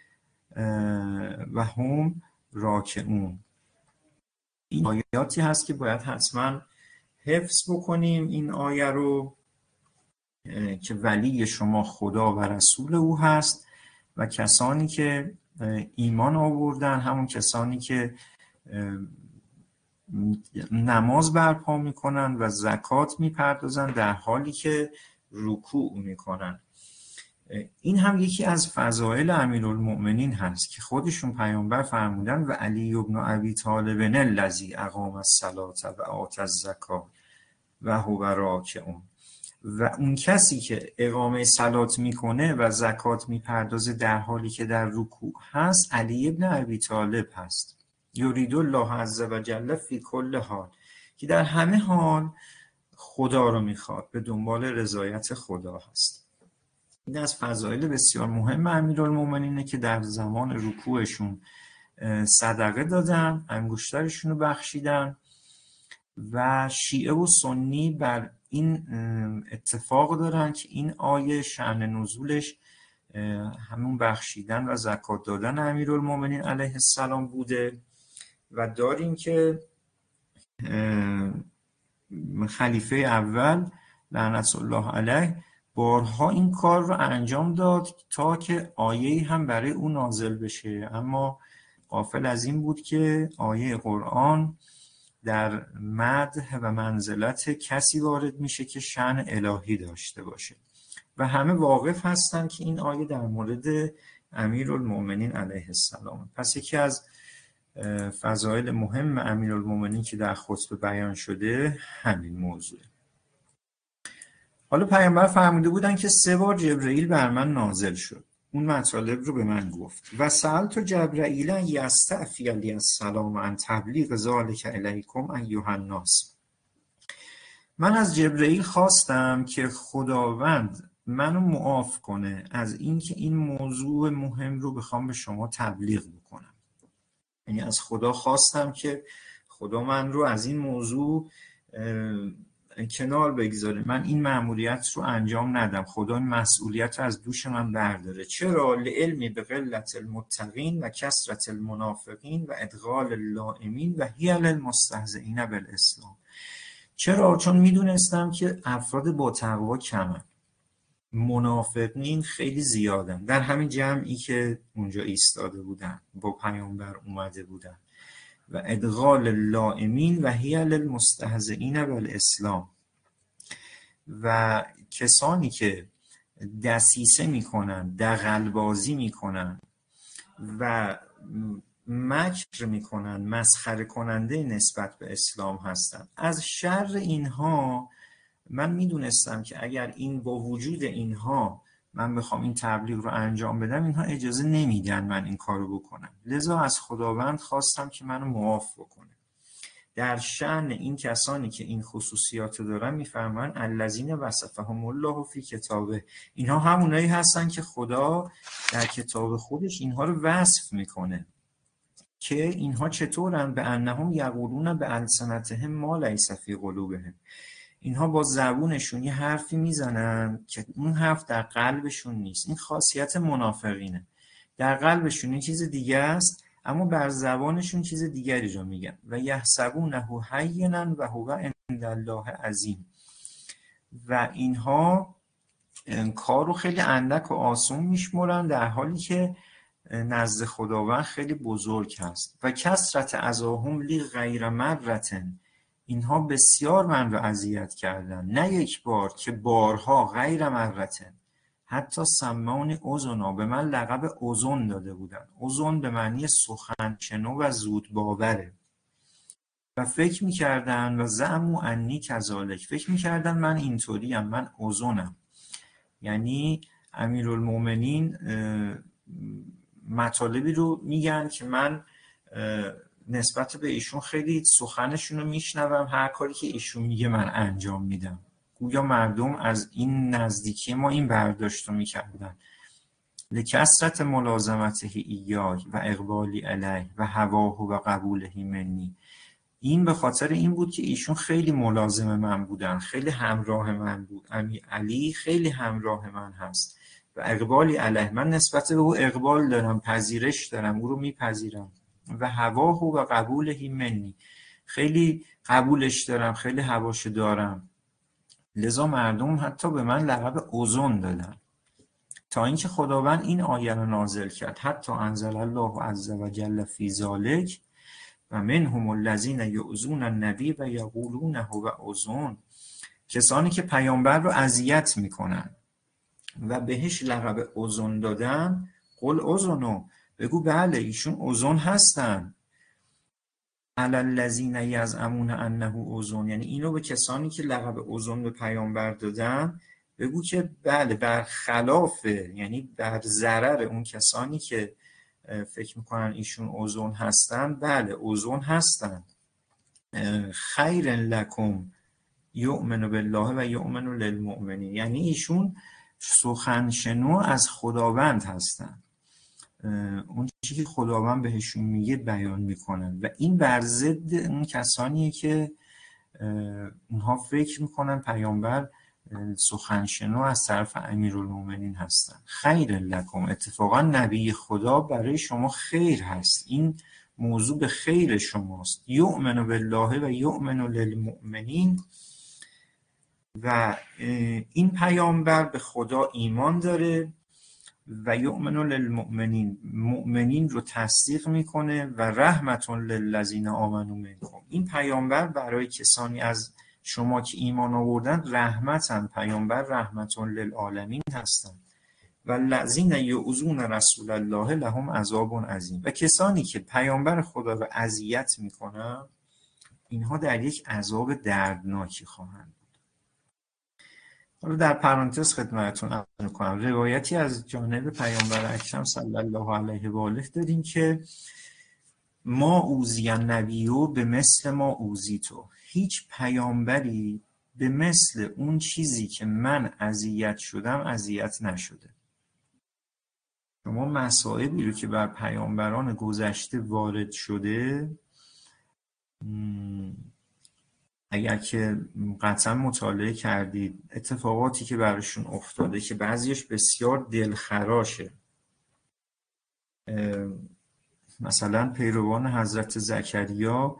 و هم راکعون. این آیاتی هست که باید حتما حفظ بکنیم این آیه رو که ولی شما خدا و رسول او هست و کسانی که ایمان آوردن، همون کسانی که نماز برپا میکنن و زکات میپردازن در حالی که رکوع میکنن. این هم یکی از فضائل امیرالمؤمنین هست که خودشون پیامبر فرمودن و علی ابن ابی طالب الذی اقام الصلاة و آت الزکات و هو راکعون، و اون کسی که اقامه صلات میکنه و زکات میپردازه در حالی که در رکوع هست، علی ابن ابی طالب هست. یرید الله عز و جل فی کل حال، که در همه حال خدا رو میخواد، به دنبال رضایت خدا هست. این از فضائل بسیار مهم امیرالمومنینه که در زمان رکوعشون صدقه دادن، انگشترشون رو بخشیدن و شیعه و سنی بر این اتفاق دارن که این آیه شأن نزولش همون بخشیدن و زکات دادن امیرالمومنین علیه السلام بوده و داریم که خلیفه اول لعنت الله علیه بارها این کار رو انجام داد تا که آیه‌ای هم برای او نازل بشه، اما غافل از این بود که آیه قرآن در مدح و منزلت کسی وارد میشه که شأن الهی داشته باشه و همه واقف هستن که این آیه در مورد امیرالمومنین علیه السلام. پس یکی از فضائل مهم امیرالمومنین که در خطبه بیان شده همین موضوع. حالا پیامبر فرموده بودن که 3 بار جبرئیل بر من نازل شد، اون مطالب رو به من گفت و سألت جبرئیل ان یستعفی علی السلام عن تبلیغ ذلک الیکم ایها الناس. من از جبرئیل خواستم که خداوند منو معاف کنه از اینکه این موضوع مهم رو بخوام به شما تبلیغ بکنم. یعنی از خدا خواستم که خدا من رو از این موضوع کنار بگذاره، من این مأموریت رو انجام ندم، خدا این مسئولیت رو از دوش من برداره. چرا؟ لعلمی به قلت المتقین و کثرت المنافقین و ادغال اللائمین و حیل المستهزئین بالاسلام. چرا؟ چون میدونستم که افراد با تقوا کمن، منافقین خیلی زیادن در همین جمعی که اونجا ایستاده بودن با پیامبر اومده بودن، و ادغال اللائمین و حیل المستهزئین بالاسلام، و کسانی که دسیسه میکنن، دغل‌بازی میکنن و مکر میکنن، مسخره کننده نسبت به اسلام هستن. از شر اینها من میدونستم که اگر این با وجود اینها من بخوام این تبلیغ رو انجام بدم، اینها اجازه نمیدن من این کارو بکنم. لذا از خداوند خواستم که منو معاف بکنه. در شأن این کسانی که این خصوصیات رو دارن میفرمان الذین وصفهم الله فی کتابه، اینها همونایی هستن که خدا در کتاب خودش اینها رو وصف میکنه که اینها چطورن، به انهم یقولون به السنتهم ما لیس فی قلوبهم، اینها با زبونشون یه حرفی میزنن که اون حرف در قلبشون نیست. این خاصیت منافقینه، در قلبشون این چیز دیگه است اما بر زبانشون چیز دیگری رو میگن. و یحسبونه هینا و هو عند الله عظیم، و اینها کار رو خیلی اندک و آسون میشمرن در حالی که نزد خداوند خیلی بزرگ هست. و کثرت اذاهم لی غیر مرتن، اینها بسیار من رو اذیت کردن، نه یک بار که بارها، غیر مرتن، حتی سمان اوزونا، به من لقب اوزون داده بودن. اوزون به معنی سخنشنو و زود باوره. و فکر میکردن و زعمو انی کذالک، فکر میکردن من اینطوریم، من اوزونم. یعنی امیرالمومنین مطالبی رو میگن که من نسبت به ایشون خیلی سخنشون رو میشنوم، هر کاری که ایشون میگه من انجام میدم. گویا مردم از این نزدیکی ما این برداشت رو میکردن. لکثرت ملازمته ایای و اقبالی علیه و هواه و قبوله منی، این به خاطر این بود که ایشون خیلی ملازم من بودن، خیلی همراه من بود. علی خیلی همراه من هست. و اقبالی علیه، من نسبت به او اقبال دارم، پذیرش دارم، او رو میپذیرم. و هواه و قبوله منی، خیلی قبولش دارم، خیلی هواش دارم. لذا مردم حتی به من لقب اوزون دادن. تا اینکه خداوند این آیه رو نازل کرد، حتی انزل الله عز و جل فی ذالک و منهم الذین یؤذون النبی و یقولون هو اوزون، کسانی که پیامبر رو اذیت میکنن و بهش لقب اوزون دادن. قل اوزونو، بگو بله ایشون اوزون هستن. علی الذین یزعمون انه اوزون، یعنی اینو به کسانی که لقب اوزون به پیامبر دادن بگو که بله، برخلاف، یعنی بر ضرر اون کسانی که فکر میکنن ایشون اوزون هستن، بله اوزون هستن. خیر لکم یؤمن بالله و یؤمن للمؤمنین، یعنی ایشون سخنشنو از خداوند هستن، اون چیزی که خداوند بهشون میگه بیان میکنن. و این بر ضد اون کسانیه که اونها فکر میکنن پیامبر سخنشنو از طرف امیرالمومنین هستن. خیر لکم، اتفاقا نبی خدا برای شما خیر هست، این موضوع به خیر شماست. یؤمن بالله و یؤمن للمؤمنین، و این پیامبر به خدا ایمان داره و یؤمن للمؤمنین، مؤمنین رو تصدیق میکنه. و رحمت للذین آمنوا منکم، این پیامبر برای کسانی از شما که ایمان آوردن رحمتن، پیامبر رحمت للعالمین هستن. و الذین یؤذون رسول الله لهم عذاب عظیم، و کسانی که پیامبر خدا رو اذیت میکنن اینها در یک عذاب دردناکی خواهند. حالا در پرانتز خدمتتون عرض می‌کنم روایتی از جانب پیامبر اکرم صلی الله علیه و آله داریم که ما اوذی النبی به مثل ما اوذیتو، هیچ پیامبری به مثل اون چیزی که من اذیت شدم اذیت نشده. شما مصائبی رو که بر پیامبران گذشته وارد شده، اگر که قطعا مطالعه کردید، اتفاقاتی که براشون افتاده که بعضیش بسیار دلخراشه. مثلا پیروان حضرت زکریا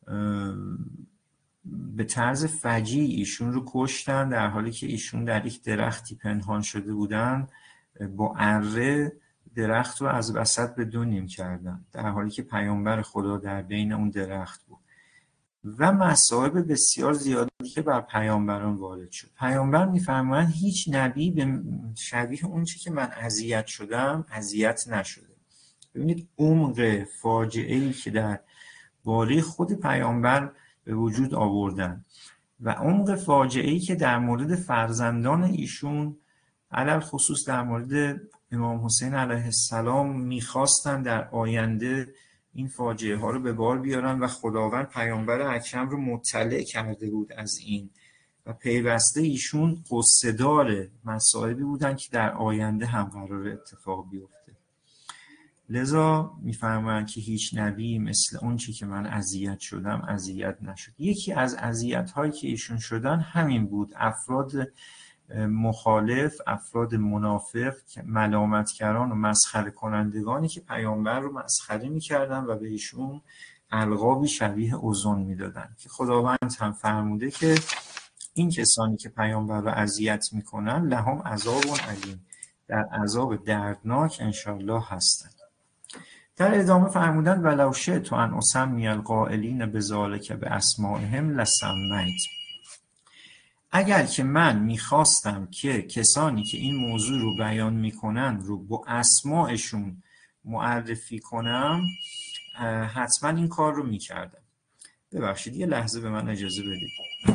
به طرز فجیع ایشون رو کشتن در حالی که ایشون در یک درختی پنهان شده بودن، با اره درخت رو از وسط به دو نیم کردن در حالی که پیامبر خدا در بین اون درخت بود. و مصائب بسیار زیادی که بر پیامبران وارد شد. پیامبر میفرمایند هیچ نبی به شبیه اون چی که من اذیت شدم اذیت نشده. ببینید عمق فاجعه‌ای که در باره خود پیامبر به وجود آوردن و عمق فاجعه‌ای که در مورد فرزندان ایشون علل خصوص در مورد امام حسین علیه السلام میخواستن در آینده این فاجعه ها رو به بار بیارن و خداوند پیامبر اکرم رو مطلع کرده بود از این و پیوسته ایشون قصه‌دار مصائبی بودن که در آینده هم قرار اتفاق بیفته. لذا میفرمایند که هیچ نبی مثل اون چی که من اذیت شدم اذیت نشد. یکی از اذیت هایی که ایشون شدن همین بود، افراد مخالف، افراد منافق، ملامتگران و مسخره کنندگانی که پیامبر رو مسخره میکردن و به ایشون القابی شبیه اوزون میدادن که خداوند هم فرموده که این کسانی که پیامبر رو اذیت میکنن لهم عذاب علیم، در عذاب دردناک انشالله هستن. در ادامه فرمودن ولو شئت ان اسمی القائلین بذلک باسمائهم لسمیت. اگر که من میخواستم که کسانی که این موضوع رو بیان میکنن رو با اسمائشون معرفی کنم حتما این کار رو میکردم. ببخشید یه لحظه به من اجازه بدید.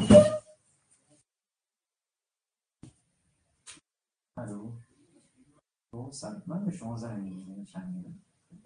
من به شما زنگ میزنم.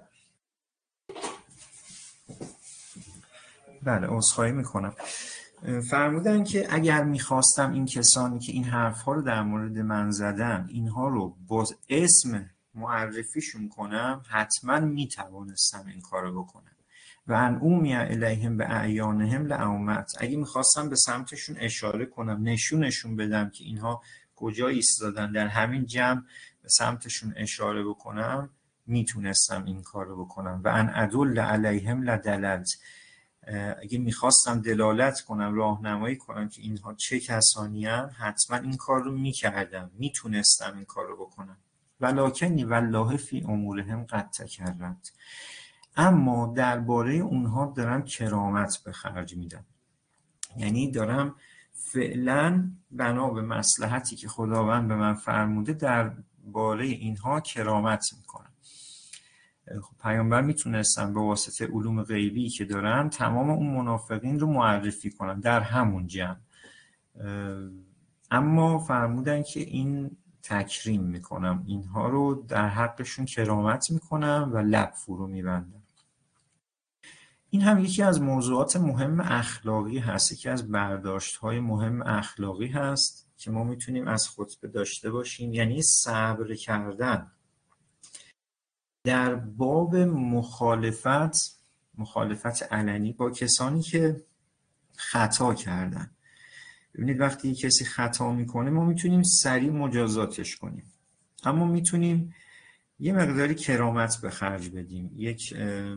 بله عذرخواهی میکنم. فرمودن که اگر میخواستم این کسانی که این حرفها رو در مورد من زدن اینها رو با اسم معرفیشون کنم حتما میتوانستم این کار رو بکنم و ان اومی الیهم به اعیانهم لعومت. اگه میخواستم به سمتشون اشاره کنم، نشونشون بدم که اینها کجا ایستادن، در همین جمع به سمتشون اشاره بکنم، میتونستم این کار رو بکنم. و ان ادل علیهم لدللت. اگه میخواستم دلالت کنم، راهنمایی کنم که اینها چه کسانی هستند، حتما این کار رو میکردم، میتونستم این کار رو بکنم. ولکنی والله فی امورهم قد تکرمت. اما درباره اونها دارم کرامت به خرج میدم، یعنی دارم فعلا بنا به مصلحتی که خداوند به من فرموده درباره اینها کرامت میکنم. پیامبر میتونستن به واسطه علوم غیبی که دارن تمام اون منافقین رو معرفی کنن در همون جمع، اما فرمودن که این تکریم میکنم، اینها رو در حقشون کرامت میکنم و لب فرو میبندم. این هم یکی از موضوعات مهم اخلاقی هست، یکی از برداشت‌های مهم اخلاقی هست که ما میتونیم از خطبه داشته باشیم، یعنی صبر کردن در باب مخالفت علنی با کسانی که خطا کردن. ببینید وقتی کسی خطا میکنه ما میتونیم سریع مجازاتش کنیم، اما میتونیم یه مقداری کرامت به خرج بدیم، یک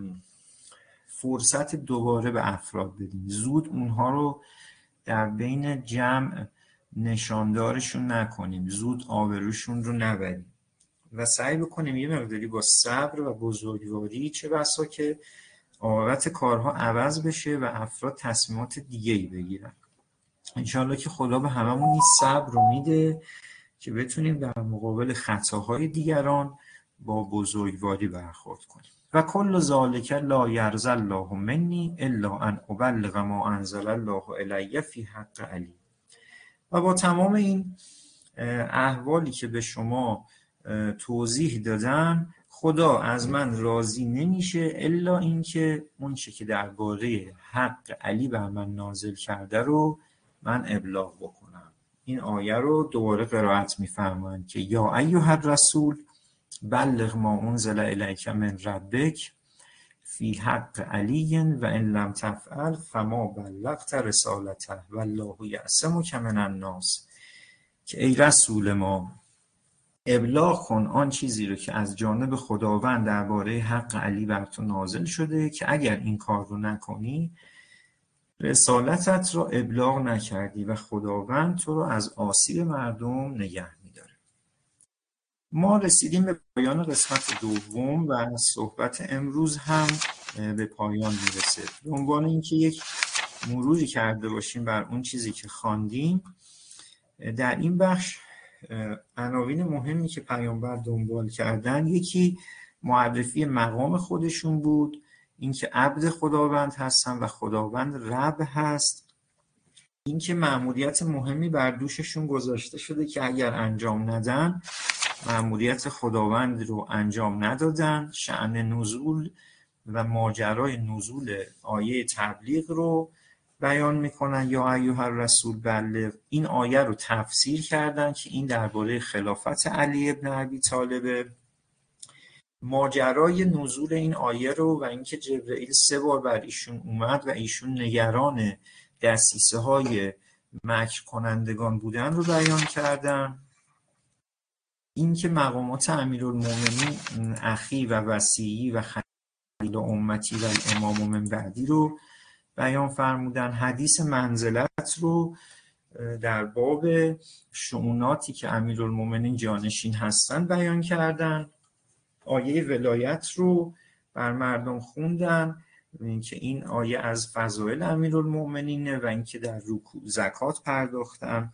فرصت دوباره به افراد بدیم، زود اونها رو در بین جمع نشاندارشون نکنیم، زود آبروشون رو نبریم و سعی بکنیم یه مقداری با صبر و بزرگواری، چه بسا که عاقبت کارها عوض بشه و افراد تصمیمات دیگه‌ای بگیرن. انشاءالله که خدا به هممون این صبر رو میده که بتونیم در مقابل خطاهای دیگران با بزرگواری برخورد کنیم. و کل ذالک لا یرضی الله منی الا ان ابلغ ما انزل الله الی فی حق علی. و با تمام این احوالی که به شما توضیح دادم، خدا از من راضی نمیشه الا اینکه اون چه که درباره حق علی بر من نازل کرده رو من ابلاغ بکنم. این آیه رو دوباره قرائت می‌فرمایند که یا ایها الرسول بلغ ما انزل الیک من ربک فی حق علی و ان لم تفعل فما بلغت رسالته والله یعصمک من الناس. که ای رسول ما ابلاغ کن آن چیزی رو که از جانب خداوند درباره حق علی بر تو نازل شده که اگر این کار رو نکنی رسالتت را ابلاغ نکردی و خداوند تو رو از آسیب مردم نگه می‌داره. ما رسیدیم به پایان قسمت دوم و صحبت امروز هم به پایان میرسه. به عنوان اینکه یک مروری کرده باشیم بر اون چیزی که خواندیم. در این بخش عناوین مهمی که پیامبر دنبال کردن، یکی معرفی مقام خودشون بود، اینکه عبد خداوند هستن و خداوند رب هست، اینکه مأموریت مهمی بر دوششون گذاشته شده که اگر انجام ندن مأموریت خداوند رو انجام ندادن. شأن نزول و ماجرای نزول آیه تبلیغ رو بیان میکنن. یا ایها الرسول بلغ، این آیه رو تفسیر کردن که این درباره خلافت علی ابن ابی طالب. ماجرای نزول این آیه رو و اینکه جبرئیل 3 بار بر ایشون اومد و ایشون نگران دسیسه های مکر کنندگان بودن رو بیان کردن. اینکه مقامات امیرالمومنین اخی و وصی و خلیل امتی و امام من بعدی رو بیان فرمودن. حدیث منزلت رو در باب شؤوناتی که امیرالمومنین جانشین هستن بیان کردن. آیه ولایت رو بر مردم خوندن، اینکه این آیه از فضائل امیرالمومنینه و اینکه در رکوع زکات پرداختن.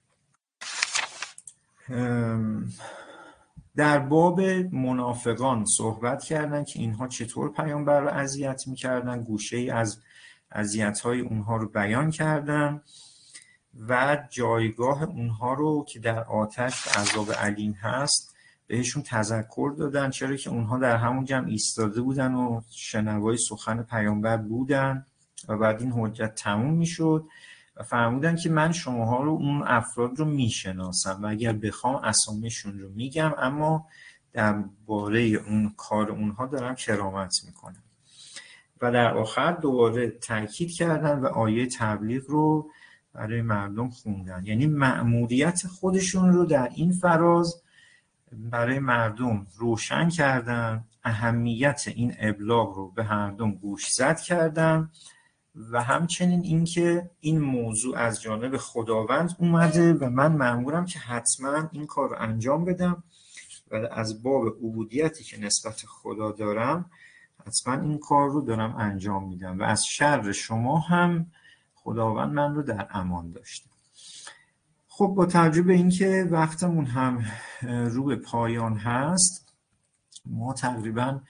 در باب منافقان صحبت کردن که اینها چطور پیامبر رو اذیت می‌کردن، گوشه‌ای از اذیت‌های اونها رو بیان کردن و جایگاه اونها رو که در آتش عذاب علیم هست بهشون تذکر دادن، چرا که اونها در همون جمع ایستاده بودن و شنوای سخن پیامبر بودن و بعد این حجت تموم میشد و فرمودن که من شماها رو، اون افراد رو میشناسم و اگر بخوام اسامیشون رو میگم، اما درباره اون کار اونها دارم کرامت میکنم. و در آخر دوباره تاکید کردن و آیه تبلیغ رو برای مردم خوندن، یعنی مأموریت خودشون رو در این فراز برای مردم روشن کردن، اهمیت این ابلاغ رو به مردم گوشزد کردن و همچنین اینکه این موضوع از جانب خداوند اومده و من مأمورم که حتما این کار رو انجام بدم و از باب عبودیتی که نسبت خدا دارم حتما این کار رو دارم انجام میدم و از شر شما هم خداوند من رو در امان داشته. خب با توجه به اینکه وقتمون هم رو به پایان هست، ما تقریبا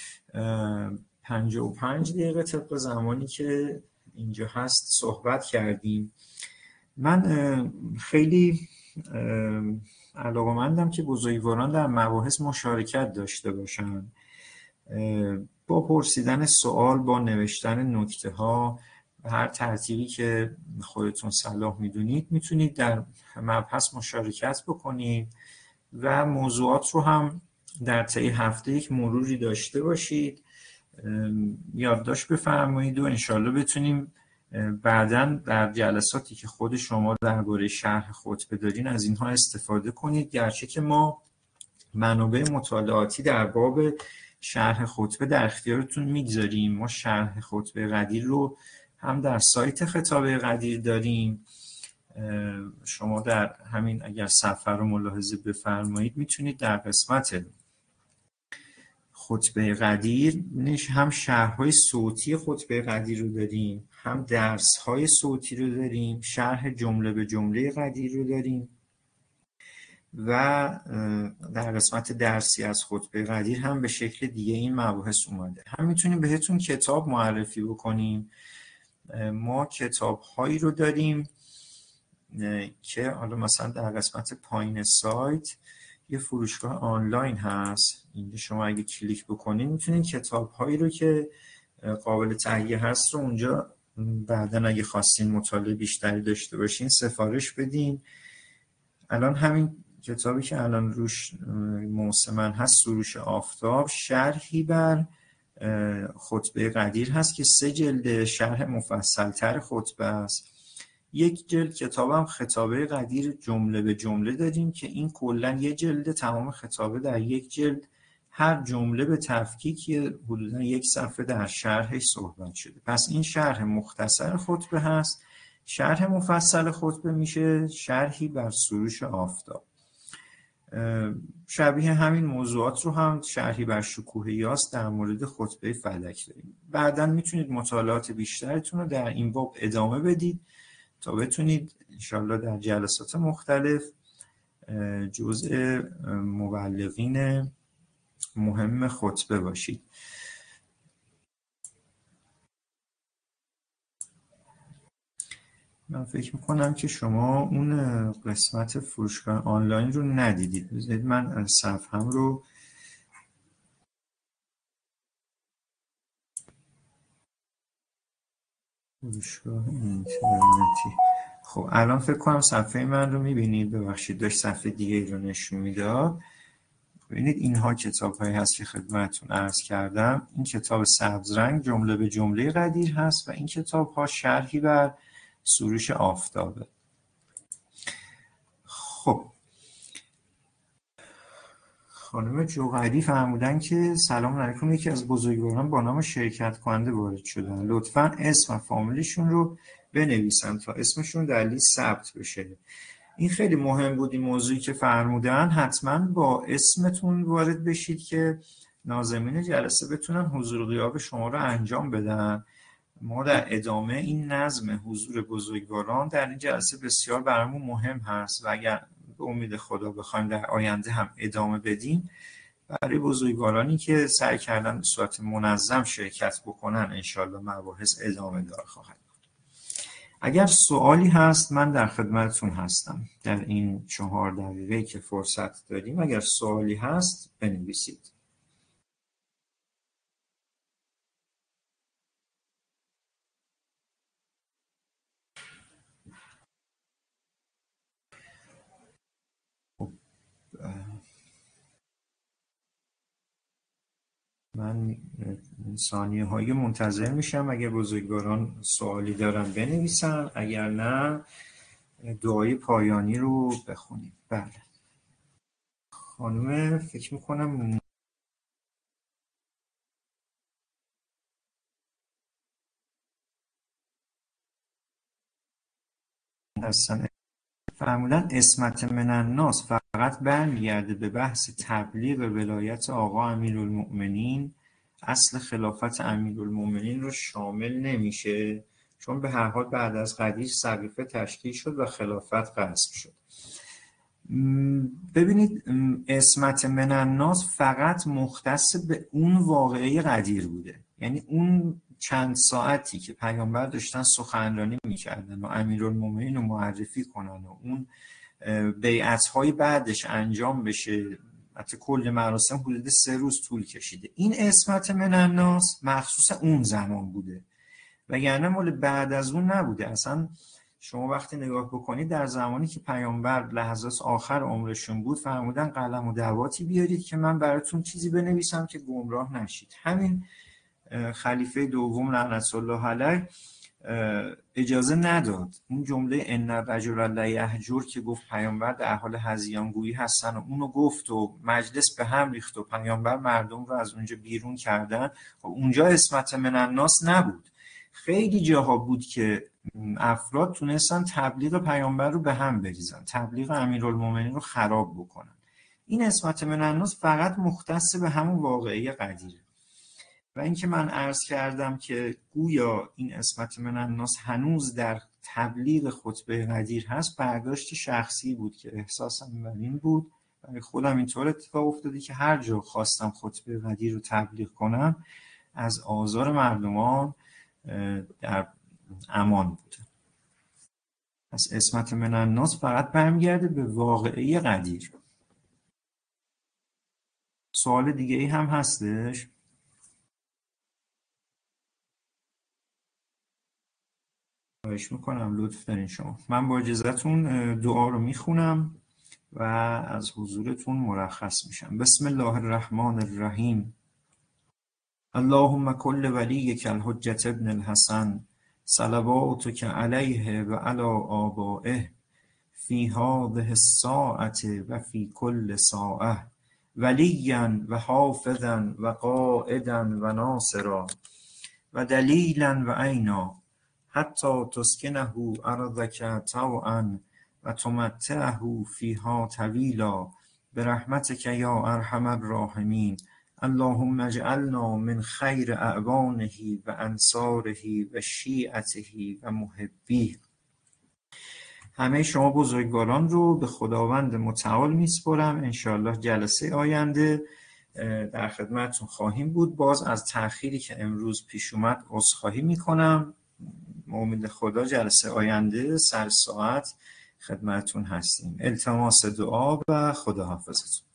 55 دقیقه طبق زمانی که اینجا هست صحبت کردیم. من خیلی علاقه‌مندم که بزرگواران در مباحث مشارکت داشته باشن، با پرسیدن سوال، با نوشتن نکته ها، هر ترتیبی که خودتون صلاح میدونید میتونید در مبحث مشارکت بکنید و موضوعات رو هم در طی هفته یک مروری داشته باشید، یادداشت بفرمایید و انشالله بتونیم بعداً در جلساتی که خود شما درباره شرح خطبه دارین از اینها استفاده کنید. گرچه که ما منابع مطالعاتی در باب شرح خطبه در اختیارتون میگذاریم، ما شرح خطبه قدیر رو هم در سایت خطابه قدیر داریم. شما در همین اگر صفحه رو ملاحظه بفرمایید میتونید در قسمت خطبه قدیر هم شرح‌های صوتی خطبه قدیر رو داریم، هم درس‌های صوتی رو داریم، شرح جمله به جمله قدیر رو داریم و در قسمت درسی از خطبه قدیر هم به شکل دیگه این مباحث اومده. هم میتونیم بهتون کتاب معرفی بکنیم. ما کتاب‌هایی رو داریم که حالا مثلا در قسمت پایین سایت یه فروشگاه آنلاین هست، اینجا شما اگه کلیک بکنید میتونید کتاب‌هایی رو که قابل تهیه هست رو اونجا بعداً اگه خواستین مطالعه بیشتری داشته باشین سفارش بدین. الان همین کتابی که الان روش موسمن هست، سروش آفتاب، شرحی بر خطبه قدیر هست که 3 جلد شرح مفصل تر خطبه است. یک جلد کتابم خطابه قدیر جمله به جمله داریم که این کلا یه جلد، تمام خطابه در یک جلد، هر جمله به تفکیک حدودا 1 صفحه در شرحش صحبت شده. پس این شرح مختصر خطبه هست. شرح مفصل خطبه میشه شرحی بر سروش آفتاب. شبیه همین موضوعات رو هم شرحی بر شکوه یاس در مورد خطبه فلک داریم. بعداً میتونید مطالعات بیشترتون رو در این باب ادامه بدید تا بتونید انشالله در جلسات مختلف جزء مبلغین مهم خطبه باشید. من فکر میکنم که شما اون قسمت فروشگاه آنلاین رو ندیدید. بذارید من صفحه‌ام رو فروشگاه اینترنتی. خب الان فکر کنم صفحه من رو میبینید. ببخشید داشت صفحه دیگه ای رو نشون میداد. ببینید اینها کتاب هایی هست که خدمتتون عرض کردم. این کتاب سبز رنگ جمله به جمله قدیر هست و این کتاب ها شرحی بر سروش آفتابه. خب خانم جوهری فرمودن که سلام علیکم، یکی از بزرگواران با نام شرکت کننده وارد شدن، لطفاً اسم و فامیلشون رو بنویسن تا اسمشون در لیست ثبت بشه. این خیلی مهم بود این موضوعی که فرمودن. حتما با اسمتون وارد بشید که ناظمین جلسه بتونن حضور و غیاب شما رو انجام بدن. ما در ادامه این نظم حضور بزرگواران در این جلسه بسیار برامون مهم هست و اگر به امید خدا بخوایم در آینده هم ادامه بدیم، برای بزرگوارانی که سعی کردن به صورت منظم شرکت بکنن انشالله مباحث ادامه دار خواهد بود. اگر سوالی هست من در خدمتتون هستم در این 4 دقیقه که فرصت داریم. اگر سوالی هست بنویسید. من ثانیه های منتظر میشم. اگر بزرگواران سوالی دارن بنویسن، اگر نه دعای پایانی رو بخونیم. بله خانم فکر میکنم هستن. فرمودن اسمت من الناس فقط برمیگرده به بحث تبلیغ ولایت آقا امیرالمؤمنین، اصل خلافت امیرالمؤمنین رو شامل نمیشه، چون به هر حال بعد از قدیر سقیفه تشکیل شد و خلافت غصب شد. ببینید اسمت من الناس فقط مختص به اون واقعه قدیر بوده، یعنی اون چند ساعتی که پیامبر داشتن سخنرانی میکردن و امیرالمومنین رو معرفی کنن و اون بیعت‌های بعدش انجام بشه، حتی کل مراسم حدود 3 روز طول کشیده. این اسمت من الناس مخصوص اون زمان بوده وگرنه مال بعد از اون نبوده. اصلا شما وقتی نگاه بکنید در زمانی که پیامبر لحظات آخر عمرشون بود فرمودن قلم و دواتی بیارید که من براتون چیزی بنویسم که گمراه نشید. همین خلیفه دوم لعنت الله علیه اجازه نداد. اون جمله ان الرجل لا یهجر که گفت پیامبر در حال هذیان گویی هستن و اونو گفت و مجلس به هم ریخت و پیامبر مردم رو از اونجا بیرون کردن، و اونجا اسمت من الناس نبود. خیلی جاها بود که افراد تونستن تبلیغ پیامبر رو به هم بریزن، تبلیغ امیرالمومنین رو خراب بکنن. این اسمت من الناس فقط مختص به همون واقعه قدیره. و اینکه من عرض کردم که گویا این اسمت من الناس هنوز در تبلیغ خطبه قدیر هست، برداشت شخصی بود که احساسم بر این بود. برای خودم اینطور اتفاق افتاده که هر جا خواستم خطبه قدیر رو تبلیغ کنم از آزار مردمان در امان بوده. پس اسمت من الناس فقط برمیگرده به واقعه قدیر. سوال دیگه ای هم هستش؟ خواهش میکنم، لطف دارین شما. من با اجازهتون دعا رو میخونم و از حضورتون مرخص میشم. بسم الله الرحمن الرحیم. اللهم کل ولیک الحجة ابن الحسن صلواتک علیه و علی آبائه فی هذه الساعة و فی کل ساعة ولیا و حافظا و قائدا و ناصرا و دلیلا و عینا حتی تسکنه ارضک طوعا و تمتعه فیها طویلا برحمتک یا ارحم الراحمین. اللهم اجعلنا من خیر اعوانه و انصاره و شیعته و محبیه. همه شما بزرگواران رو به خداوند متعال میسپرم. انشاءالله جلسه آینده در خدمتتون خواهیم بود. باز از تأخیری که امروز پیش اومد عذرخواهی میکنم. امید خدا جلسه آینده سر ساعت خدمتتون هستیم. التماس دعا و خداحافظتون.